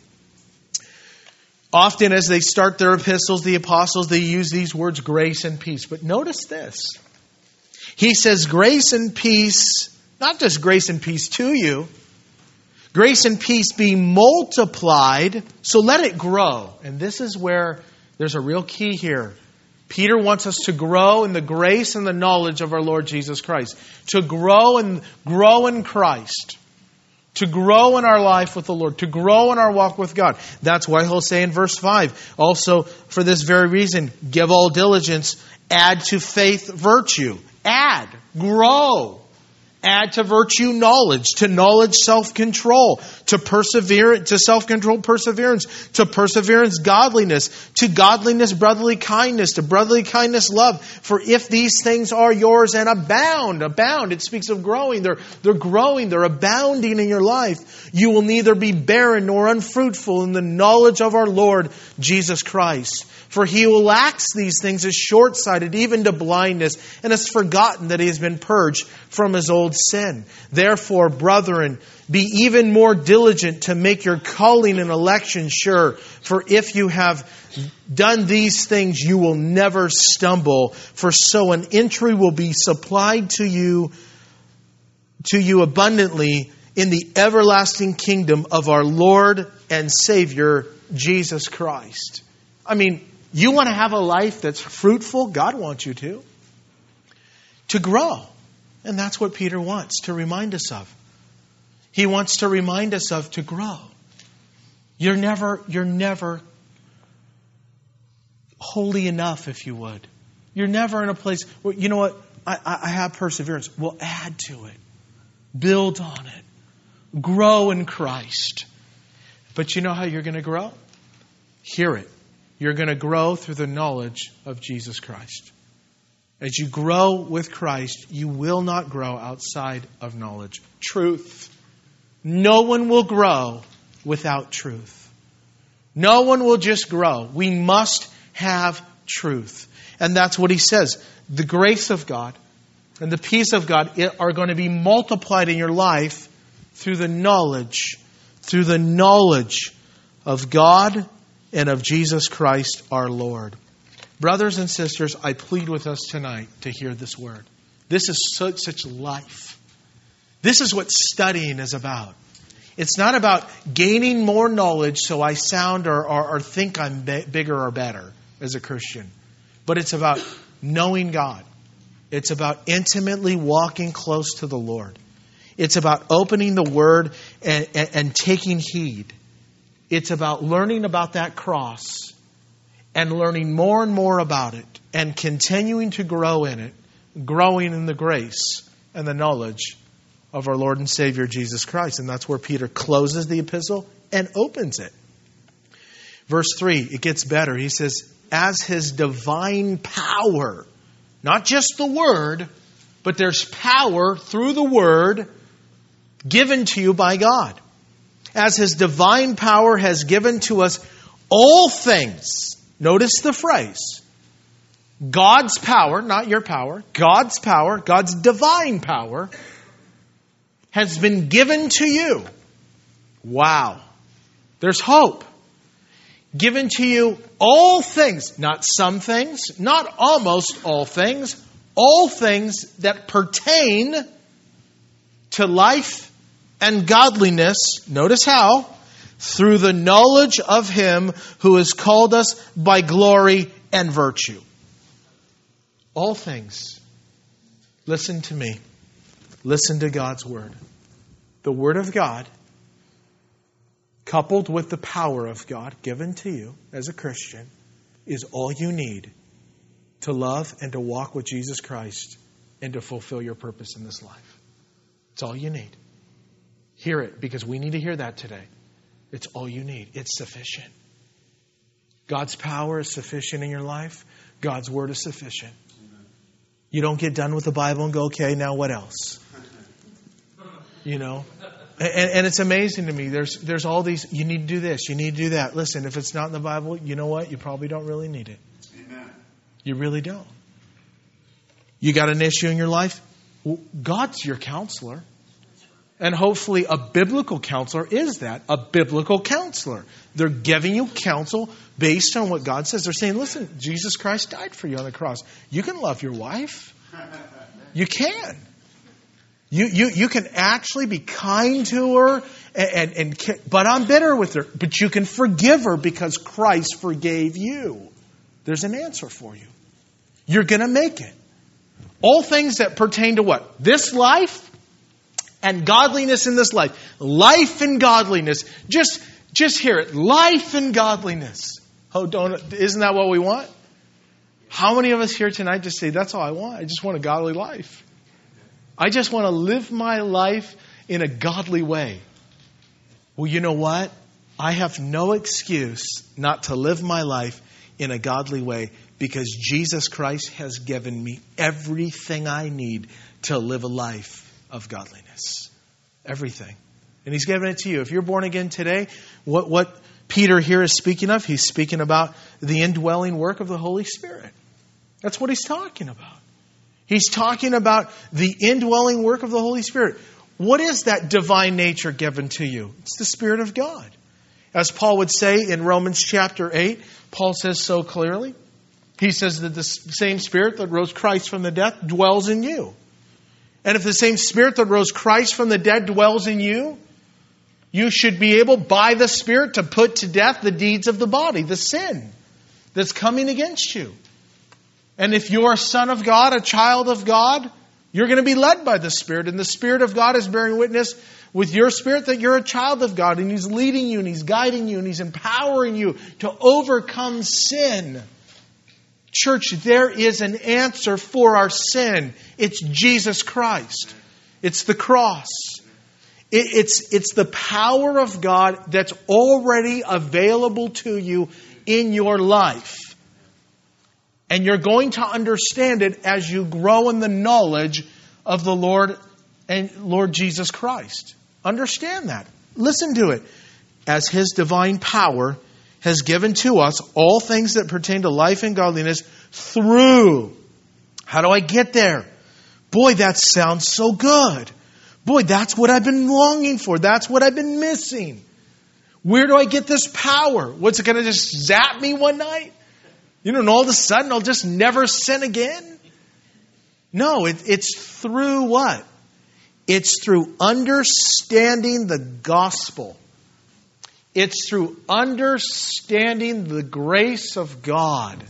Often as they start their epistles, the apostles, they use these words, grace and peace. But notice this. He says grace and peace, not just grace and peace to you, grace and peace be multiplied, so let it grow. And this is where there's a real key here. Peter wants us to grow in the grace and the knowledge of our Lord Jesus Christ. To grow in Christ. To grow in our life with the Lord. To grow in our walk with God. That's why he'll say in verse 5, also for this very reason, give all diligence, add to faith virtue. Add, grow. Add to virtue knowledge, to knowledge self-control, to self-control perseverance, to perseverance godliness, to godliness brotherly kindness, to brotherly kindness love. For if these things are yours and abound, it speaks of growing. They're growing, they're abounding in your life. You will neither be barren nor unfruitful in the knowledge of our Lord Jesus Christ. For he who lacks these things is short-sighted, even to blindness, and has forgotten that he has been purged from his old sin. Therefore, brethren, be even more diligent to make your calling and election sure. For if you have done these things, you will never stumble. For so an entry will be supplied to you abundantly in the everlasting kingdom of our Lord and Savior, Jesus Christ. I mean, you want to have a life that's fruitful? God wants you to grow. And that's what Peter wants to remind us of. He wants to remind us of to grow. You're never holy enough, if you would. You're never in a place where, you know what, I have perseverance. We'll add to it. Build on it. Grow in Christ. But you know how you're going to grow? Hear it. You're going to grow through the knowledge of Jesus Christ. As you grow with Christ, you will not grow outside of knowledge. Truth. No one will grow without truth. No one will just grow. We must have truth. And that's what he says. The grace of God and the peace of God are going to be multiplied in your life through the knowledge of God and of Jesus Christ our Lord. Brothers and sisters, I plead with us tonight to hear this word. This is such life. This is what studying is about. It's not about gaining more knowledge so I sound or think I'm bigger or better as a Christian. But it's about knowing God. It's about intimately walking close to the Lord. It's about opening the Word and taking heed. It's about learning about that cross and learning more and more about it and continuing to grow in it, growing in the grace and the knowledge of our Lord and Savior Jesus Christ. And that's where Peter closes the epistle and opens it. Verse 3, it gets better. He says, as His divine power, not just the Word, but there's power through the Word given to you by God. As His divine power has given to us all things. Notice the phrase. God's power, not your power, God's power, God's divine power has been given to you. Wow. There's hope. Given to you all things, not some things, not almost all things that pertain to life and godliness. Notice how? Through the knowledge of Him who has called us by glory and virtue. All things. Listen to me. Listen to God's Word. The Word of God, coupled with the power of God given to you as a Christian, is all you need to love and to walk with Jesus Christ and to fulfill your purpose in this life. It's all you need. Hear it, because we need to hear that today. It's all you need. It's sufficient. God's power is sufficient in your life. God's Word is sufficient. You don't get done with the Bible and go, okay, now what else? You know? And it's amazing to me. There's all these, you need to do this, you need to do that. Listen, if it's not in the Bible, you know what? You probably don't really need it. Amen. You really don't. You got an issue in your life? Well, God's your counselor. And hopefully a biblical counselor is that. A biblical counselor. They're giving you counsel based on what God says. They're saying, listen, Jesus Christ died for you on the cross. You can love your wife. You can. You can actually be kind to her, but I'm bitter with her. But you can forgive her because Christ forgave you. There's an answer for you. You're going to make it. All things that pertain to what? This life and godliness in this life. Life and godliness. Just hear it. Life and godliness. Oh, isn't that what we want? How many of us here tonight just say, that's all I want. I just want a godly life. I just want to live my life in a godly way. Well, you know what? I have no excuse not to live my life in a godly way because Jesus Christ has given me everything I need to live a life of godliness. Everything. And He's given it to you. If you're born again today, what Peter here is speaking of, he's speaking about the indwelling work of the Holy Spirit. That's what he's talking about. He's talking about the indwelling work of the Holy Spirit. What is that divine nature given to you? It's the Spirit of God. As Paul would say in Romans chapter 8, Paul says so clearly. He says that the same Spirit that rose Christ from the dead dwells in you. And if the same Spirit that rose Christ from the dead dwells in you, you should be able by the Spirit to put to death the deeds of the body, the sin. that's coming against you. And if you're a son of God, a child of God, you're going to be led by the Spirit. And the Spirit of God is bearing witness with your spirit that you're a child of God. And He's leading you and He's guiding you and He's empowering you to overcome sin. Church, there is an answer for our sin. It's Jesus Christ. It's the cross. It's the power of God that's already available to you in your life. And you're going to understand it as you grow in the knowledge of the Lord and Lord Jesus Christ. Understand that. Listen to it. As His divine power has given to us all things that pertain to life and godliness through. How do I get there? Boy, that sounds so good. Boy, that's what I've been longing for. That's what I've been missing. Where do I get this power? What's it going to just zap me one night? And all of a sudden I'll just never sin again? No, it's through what? It's through understanding the gospel. It's through understanding the grace of God.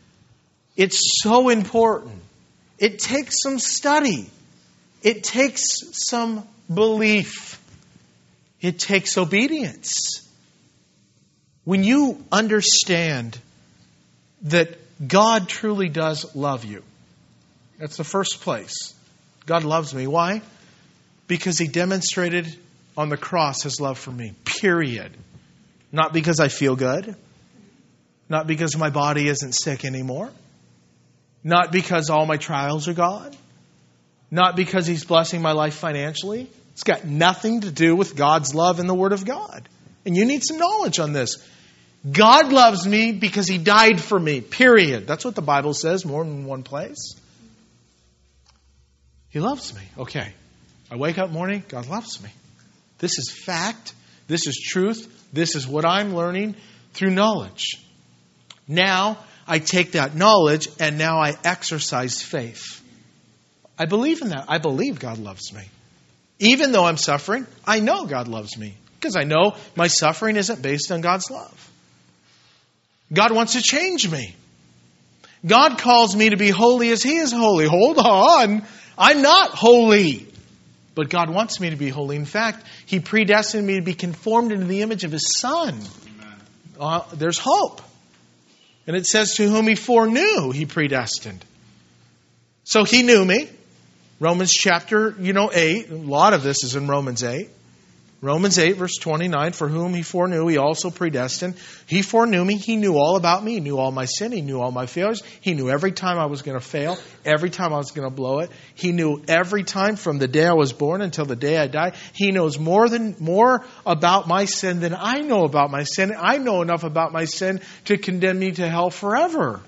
It's so important. It takes some study. It takes some belief. It takes obedience. When you understand that God truly does love you, that's the first place. God loves me. Why? Because He demonstrated on the cross His love for me. Period. Not because I feel good. Not because my body isn't sick anymore. Not because all my trials are gone. Not because He's blessing my life financially. It's got nothing to do with God's love and the Word of God. And you need some knowledge on this. God loves me because He died for me. Period. That's what the Bible says more than one place. He loves me. Okay. I wake up morning, God loves me. This is fact. This is truth. This is what I'm learning through knowledge. Now, I take that knowledge and now I exercise faith. I believe in that. I believe God loves me. Even though I'm suffering, I know God loves me. Because I know my suffering isn't based on God's love. God wants to change me. God calls me to be holy as He is holy. Hold on. I'm not holy. But God wants me to be holy. In fact, He predestined me to be conformed into the image of His Son. There's hope. And it says, to whom He foreknew, He predestined. So He knew me. Romans chapter 8. A lot of this is in Romans 8. Romans 8, verse 29, for whom He foreknew, He also predestined. He foreknew me. He knew all about me. He knew all my sin. He knew all my failures. He knew every time I was going to fail, every time I was going to blow it. He knew every time from the day I was born until the day I die. He knows more about my sin than I know about my sin. I know enough about my sin to condemn me to hell forever.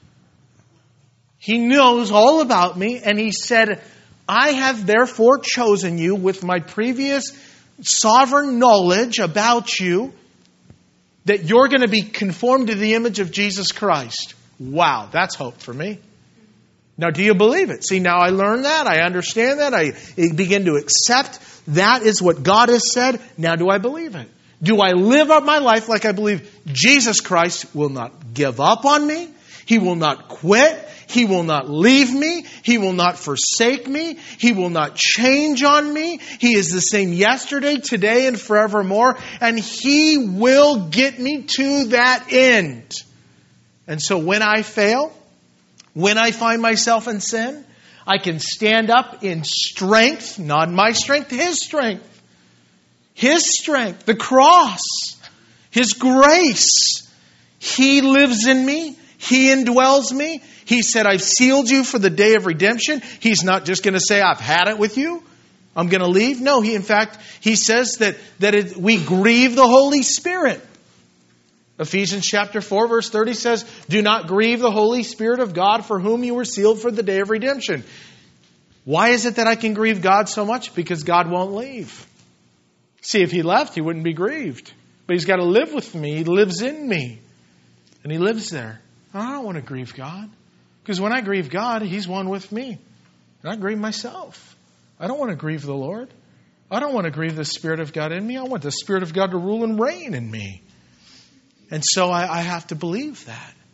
He knows all about me, and He said, I have therefore chosen you with my previous sovereign knowledge about you that you're going to be conformed to the image of Jesus Christ. Wow, that's hope for me. Now, do you believe it? See, now I learned that. I understand that. I begin to accept that is what God has said. Now, do I believe it? Do I live up my life like I believe Jesus Christ will not give up on me? He will not quit. He will not leave me. He will not forsake me. He will not change on me. He is the same yesterday, today, and forevermore. And He will get me to that end. And so when I fail, when I find myself in sin, I can stand up in strength, not my strength, His strength. His strength, the cross, His grace. He lives in me. He indwells me. He said, I've sealed you for the day of redemption. He's not just going to say, I've had it with you. I'm going to leave. No, He says that we grieve the Holy Spirit. Ephesians chapter 4, verse 30 says, do not grieve the Holy Spirit of God, for whom you were sealed for the day of redemption. Why is it that I can grieve God so much? Because God won't leave. See, if He left, He wouldn't be grieved. But He's got to live with me. He lives in me. And He lives there. I don't want to grieve God. Because when I grieve God, He's one with me. And I grieve myself. I don't want to grieve the Lord. I don't want to grieve the Spirit of God in me. I want the Spirit of God to rule and reign in me. And so I have to believe that.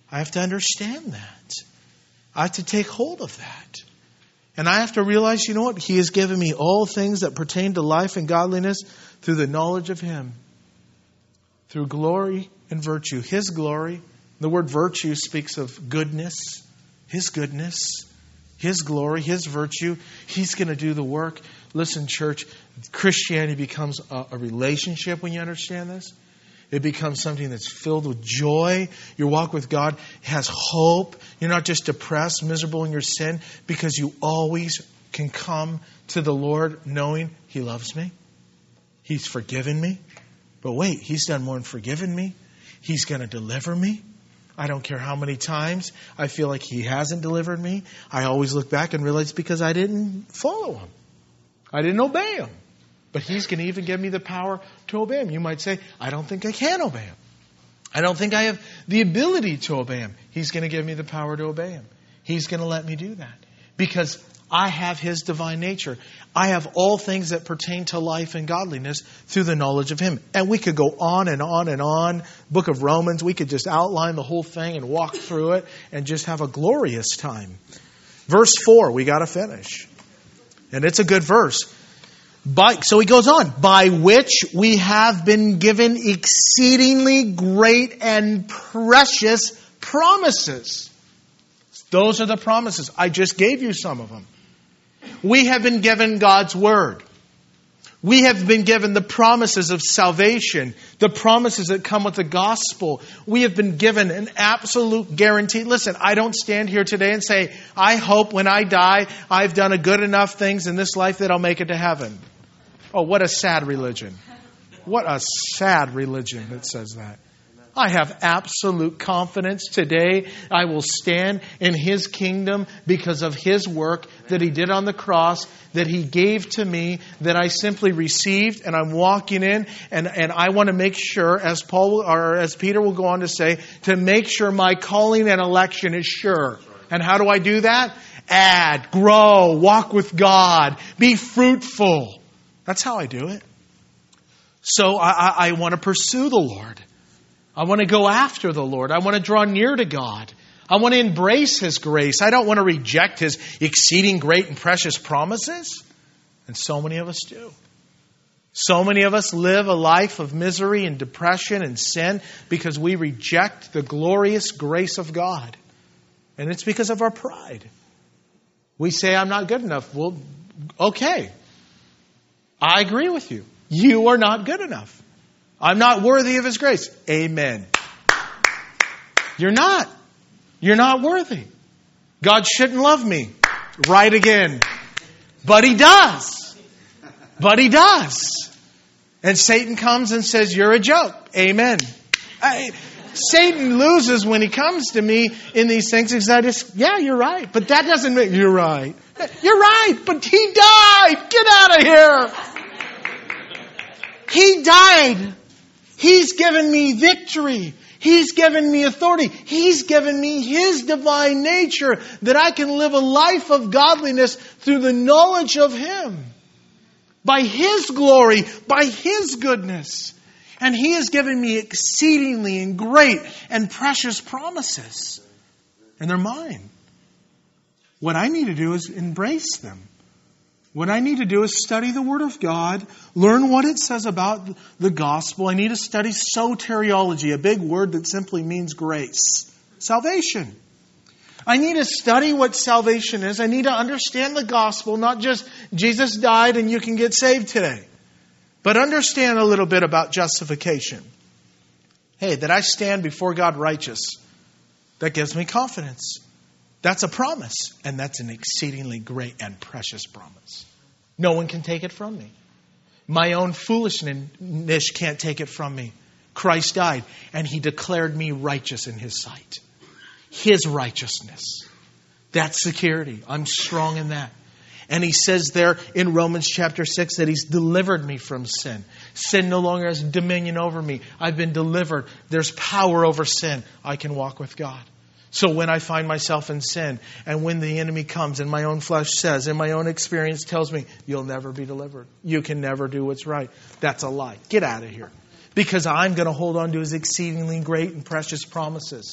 I have to understand that. I have to take hold of that. And I have to realize, you know what? He has given me all things that pertain to life and godliness through the knowledge of Him. Through glory and virtue. His glory. The word virtue speaks of goodness. His goodness. His glory. His virtue. He's going to do the work. Listen, church, Christianity becomes a relationship when you understand this. It becomes something that's filled with joy. Your walk with God has hope. You're not just depressed, miserable in your sin, because you always can come to the Lord knowing He loves me. He's forgiven me. But wait, He's done more than forgiven me. He's going to deliver me. I don't care how many times I feel like He hasn't delivered me. I always look back and realize it's because I didn't follow Him. I didn't obey Him. But He's going to even give me the power to obey Him. You might say, I don't think I can obey Him. I don't think I have the ability to obey Him. He's going to give me the power to obey Him. He's going to let me do that. Because I have His divine nature. I have all things that pertain to life and godliness through the knowledge of Him. And we could go on and on and on. Book of Romans, we could just outline the whole thing and walk through it and just have a glorious time. Verse 4, we got to finish. And it's a good verse. So he goes on, by which we have been given exceedingly great and precious promises. Those are the promises. I just gave you some of them. We have been given God's Word. We have been given the promises of salvation, the promises that come with the gospel. We have been given an absolute guarantee. Listen, I don't stand here today and say, I hope when I die, I've done a good enough things in this life that I'll make it to heaven. Oh, what a sad religion. What a sad religion that says that. I have absolute confidence today I will stand in His kingdom because of His work that He did on the cross, that He gave to me, that I simply received, and I'm walking in, and I want to make sure, as Peter will go on to say, to make sure my calling and election is sure. And how do I do that? Add, grow, walk with God, be fruitful. That's how I do it. So I want to pursue the Lord. I want to go after the Lord. I want to draw near to God. I want to embrace His grace. I don't want to reject His exceeding great and precious promises. And so many of us do. So many of us live a life of misery and depression and sin because we reject the glorious grace of God. And it's because of our pride. We say, I'm not good enough. Well, okay. I agree with you. You are not good enough. I'm not worthy of His grace. Amen. You're not. You're not worthy. God shouldn't love me. Right again. But He does. But He does. And Satan comes and says, you're a joke. Amen. Satan loses when he comes to me in these things because yeah, you're right. But that doesn't make you're right. You're right, but He died. Get out of here. He died. He's given me victory. He's given me authority. He's given me His divine nature that I can live a life of godliness through the knowledge of Him. By His glory, by His goodness. And He has given me exceedingly and great and precious promises. And they're mine. What I need to do is embrace them. What I need to do is study the Word of God, learn what it says about the gospel. I need to study soteriology, a big word that simply means grace. Salvation. I need to study what salvation is. I need to understand the gospel, not just Jesus died and you can get saved today. But understand a little bit about justification. Hey, that I stand before God righteous. That gives me confidence. That's a promise. And that's an exceedingly great and precious promise. No one can take it from me. My own foolishness can't take it from me. Christ died and He declared me righteous in His sight. His righteousness. That's security. I'm strong in that. And He says there in Romans chapter 6 that He's delivered me from sin. Sin no longer has dominion over me. I've been delivered. There's power over sin. I can walk with God. So when I find myself in sin and when the enemy comes and my own flesh says and my own experience tells me, you'll never be delivered. You can never do what's right. That's a lie. Get out of here. Because I'm going to hold on to His exceedingly great and precious promises.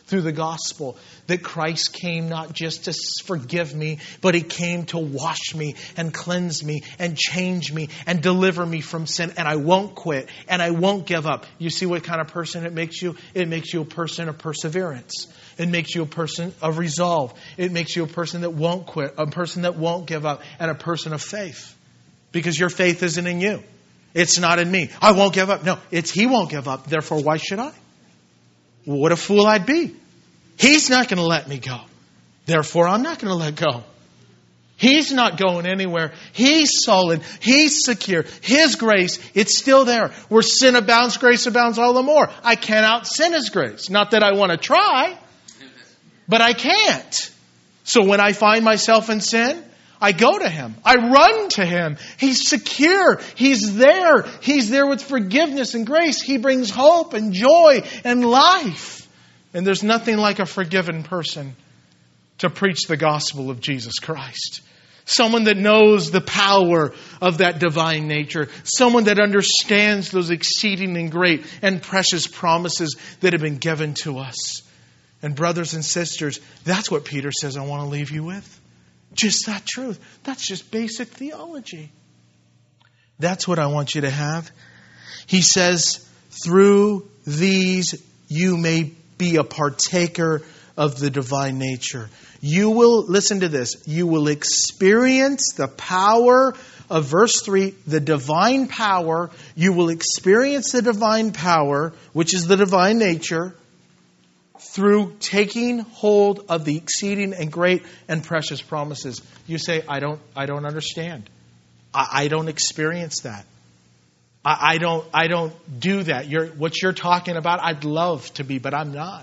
through the gospel that Christ came not just to forgive me, but He came to wash me and cleanse me and change me and deliver me from sin. And I won't quit and I won't give up. You see what kind of person it makes you? It makes you a person of perseverance. It makes you a person of resolve. It makes you a person that won't quit, a person that won't give up, and a person of faith. Because your faith isn't in you. It's not in me. I won't give up. No, it's He won't give up. Therefore, why should I? Well, what a fool I'd be. He's not going to let me go. Therefore, I'm not going to let go. He's not going anywhere. He's solid. He's secure. His grace, it's still there. Where sin abounds, grace abounds all the more. I can't out-sin His grace. Not that I want to try, but I can't. So when I find myself in sin, I go to Him. I run to Him. He's secure. He's there. He's there with forgiveness and grace. He brings hope and joy and life. And there's nothing like a forgiven person to preach the gospel of Jesus Christ. Someone that knows the power of that divine nature. Someone that understands those exceeding and great and precious promises that have been given to us. And brothers and sisters, that's what Peter says I want to leave you with. Just that truth. That's just basic theology. That's what I want you to have. He says, through these you may be a partaker of the divine nature. You will, listen to this, you will experience the power of verse 3, the divine power. You will experience the divine power, which is the divine nature, through taking hold of the exceeding and great and precious promises. You say, I don't understand. I don't experience that. I don't do that. What you're talking about, I'd love to be, but I'm not.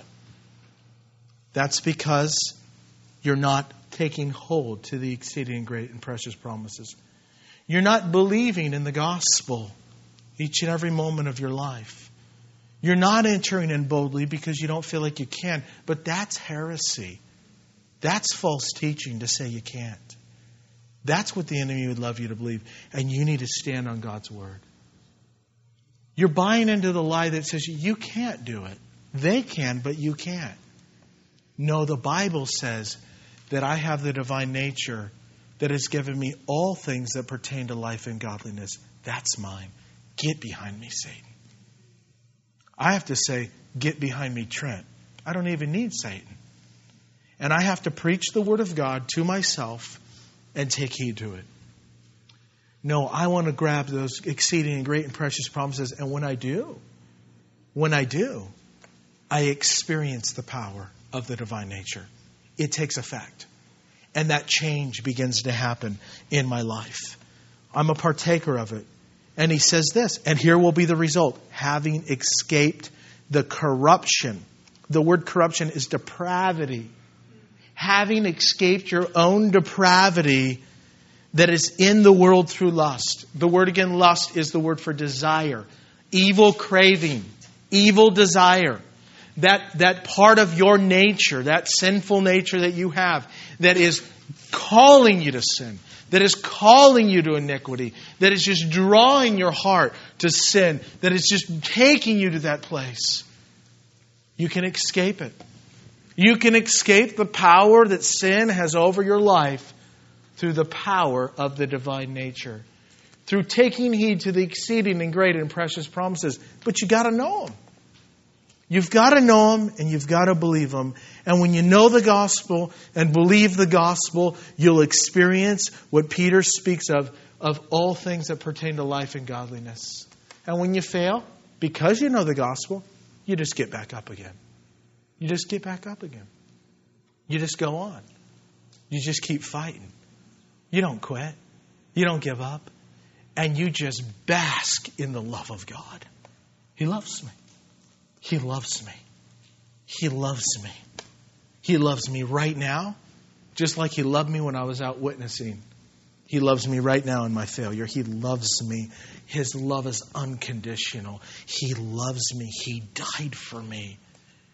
That's because you're not taking hold to the exceeding great and precious promises. You're not believing in the gospel each and every moment of your life. You're not entering in boldly because you don't feel like you can. But that's heresy. That's false teaching to say you can't. That's what the enemy would love you to believe. And you need to stand on God's word. You're buying into the lie that says you can't do it. They can, but you can't. No, the Bible says that I have the divine nature that has given me all things that pertain to life and godliness. That's mine. Get behind me, Satan. I have to say, get behind me, Trent. I don't even need Satan. And I have to preach the Word of God to myself and take heed to it. No, I want to grab those exceeding and great and precious promises. And when I do, I experience the power of the divine nature. It takes effect. And that change begins to happen in my life. I'm a partaker of it. And he says this, and here will be the result. Having escaped the corruption. The word corruption is depravity. Having escaped your own depravity that is in the world through lust. The word again, lust, is the word for desire. Evil craving. Evil desire. That part of your nature, that sinful nature that you have, that is calling you to sin. That is calling you to iniquity. That is just drawing your heart to sin. That is just taking you to that place. You can escape it. You can escape the power that sin has over your life through the power of the divine nature. Through taking heed to the exceeding and great and precious promises. But you got to know them. You've got to know them and you've got to believe them. And when you know the gospel and believe the gospel, you'll experience what Peter speaks of all things that pertain to life and godliness. And when you fail, because you know the gospel, you just get back up again. You just get back up again. You just go on. You just keep fighting. You don't quit. You don't give up. And you just bask in the love of God. He loves me. He loves me. He loves me. He loves me right now, just like He loved me when I was out witnessing. He loves me right now in my failure. He loves me. His love is unconditional. He loves me. He died for me.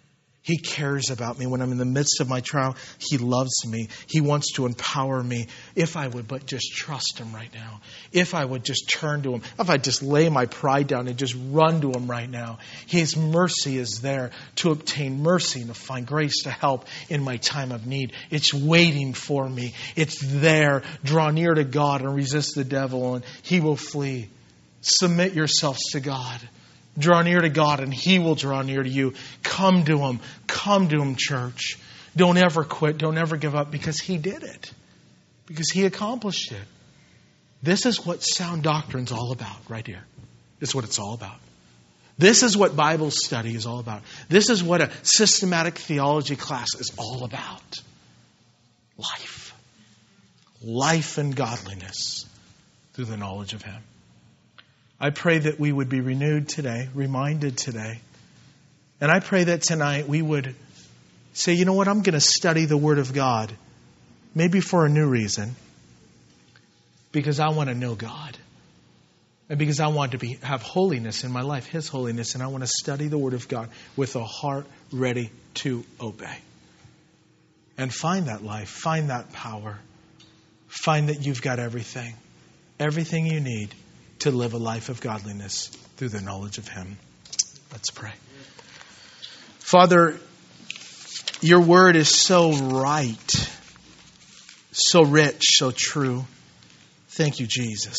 He cares about me when I'm in the midst of my trial. He loves me. He wants to empower me. If I would but just trust Him right now. If I would just turn to Him. If I just lay my pride down and just run to Him right now. His mercy is there to obtain mercy and to find grace to help in my time of need. It's waiting for me. It's there. Draw near to God and resist the devil and he will flee. Submit yourselves to God. Draw near to God and He will draw near to you. Come to Him. Come to Him, church. Don't ever quit. Don't ever give up because He did it. Because He accomplished it. This is what sound doctrine's all about right here. This is what it's all about. This is what Bible study is all about. This is what a systematic theology class is all about. Life. Life and godliness through the knowledge of Him. I pray that we would be renewed today, reminded today. And I pray that tonight we would say, you know what, I'm going to study the Word of God. Maybe for a new reason. Because I want to know God. And because I want to have holiness in my life, His holiness. And I want to study the Word of God with a heart ready to obey. And find that life. Find that power. Find that you've got everything. Everything you need to live a life of godliness through the knowledge of Him. Let's pray. Father, Your Word is so right, so rich, so true. Thank You, Jesus.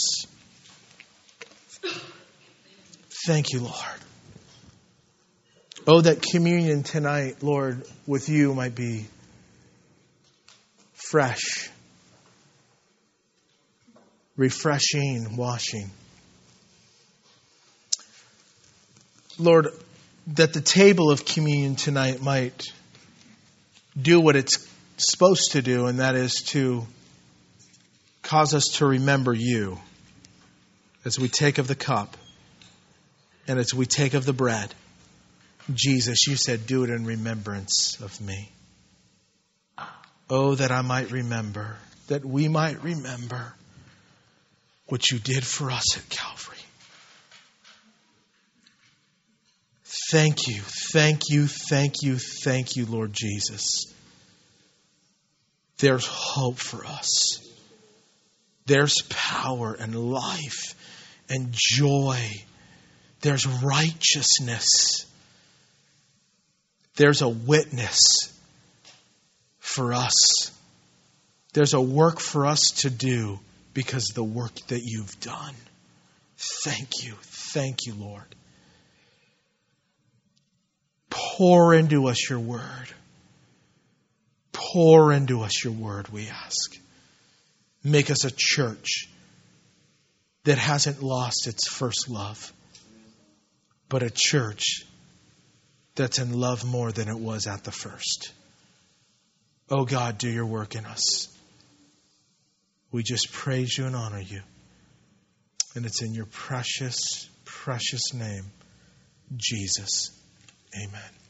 Thank You, Lord. Oh, that communion tonight, Lord, with You might be fresh, refreshing, washing. Lord, that the table of communion tonight might do what it's supposed to do, and that is to cause us to remember You as we take of the cup and as we take of the bread. Jesus, You said, do it in remembrance of Me. Oh, that I might remember, that we might remember what You did for us at Calvary. Thank You, thank You, thank You, thank You, Lord Jesus. There's hope for us. There's power and life and joy. There's righteousness. There's a witness for us. There's a work for us to do because of the work that You've done. Thank You. Thank You, Lord. Pour into us Your Word. Pour into us Your Word, we ask. Make us a church that hasn't lost its first love, but a church that's in love more than it was at the first. Oh God, do Your work in us. We just praise You and honor You. And it's in Your precious, precious name, Jesus. Amen.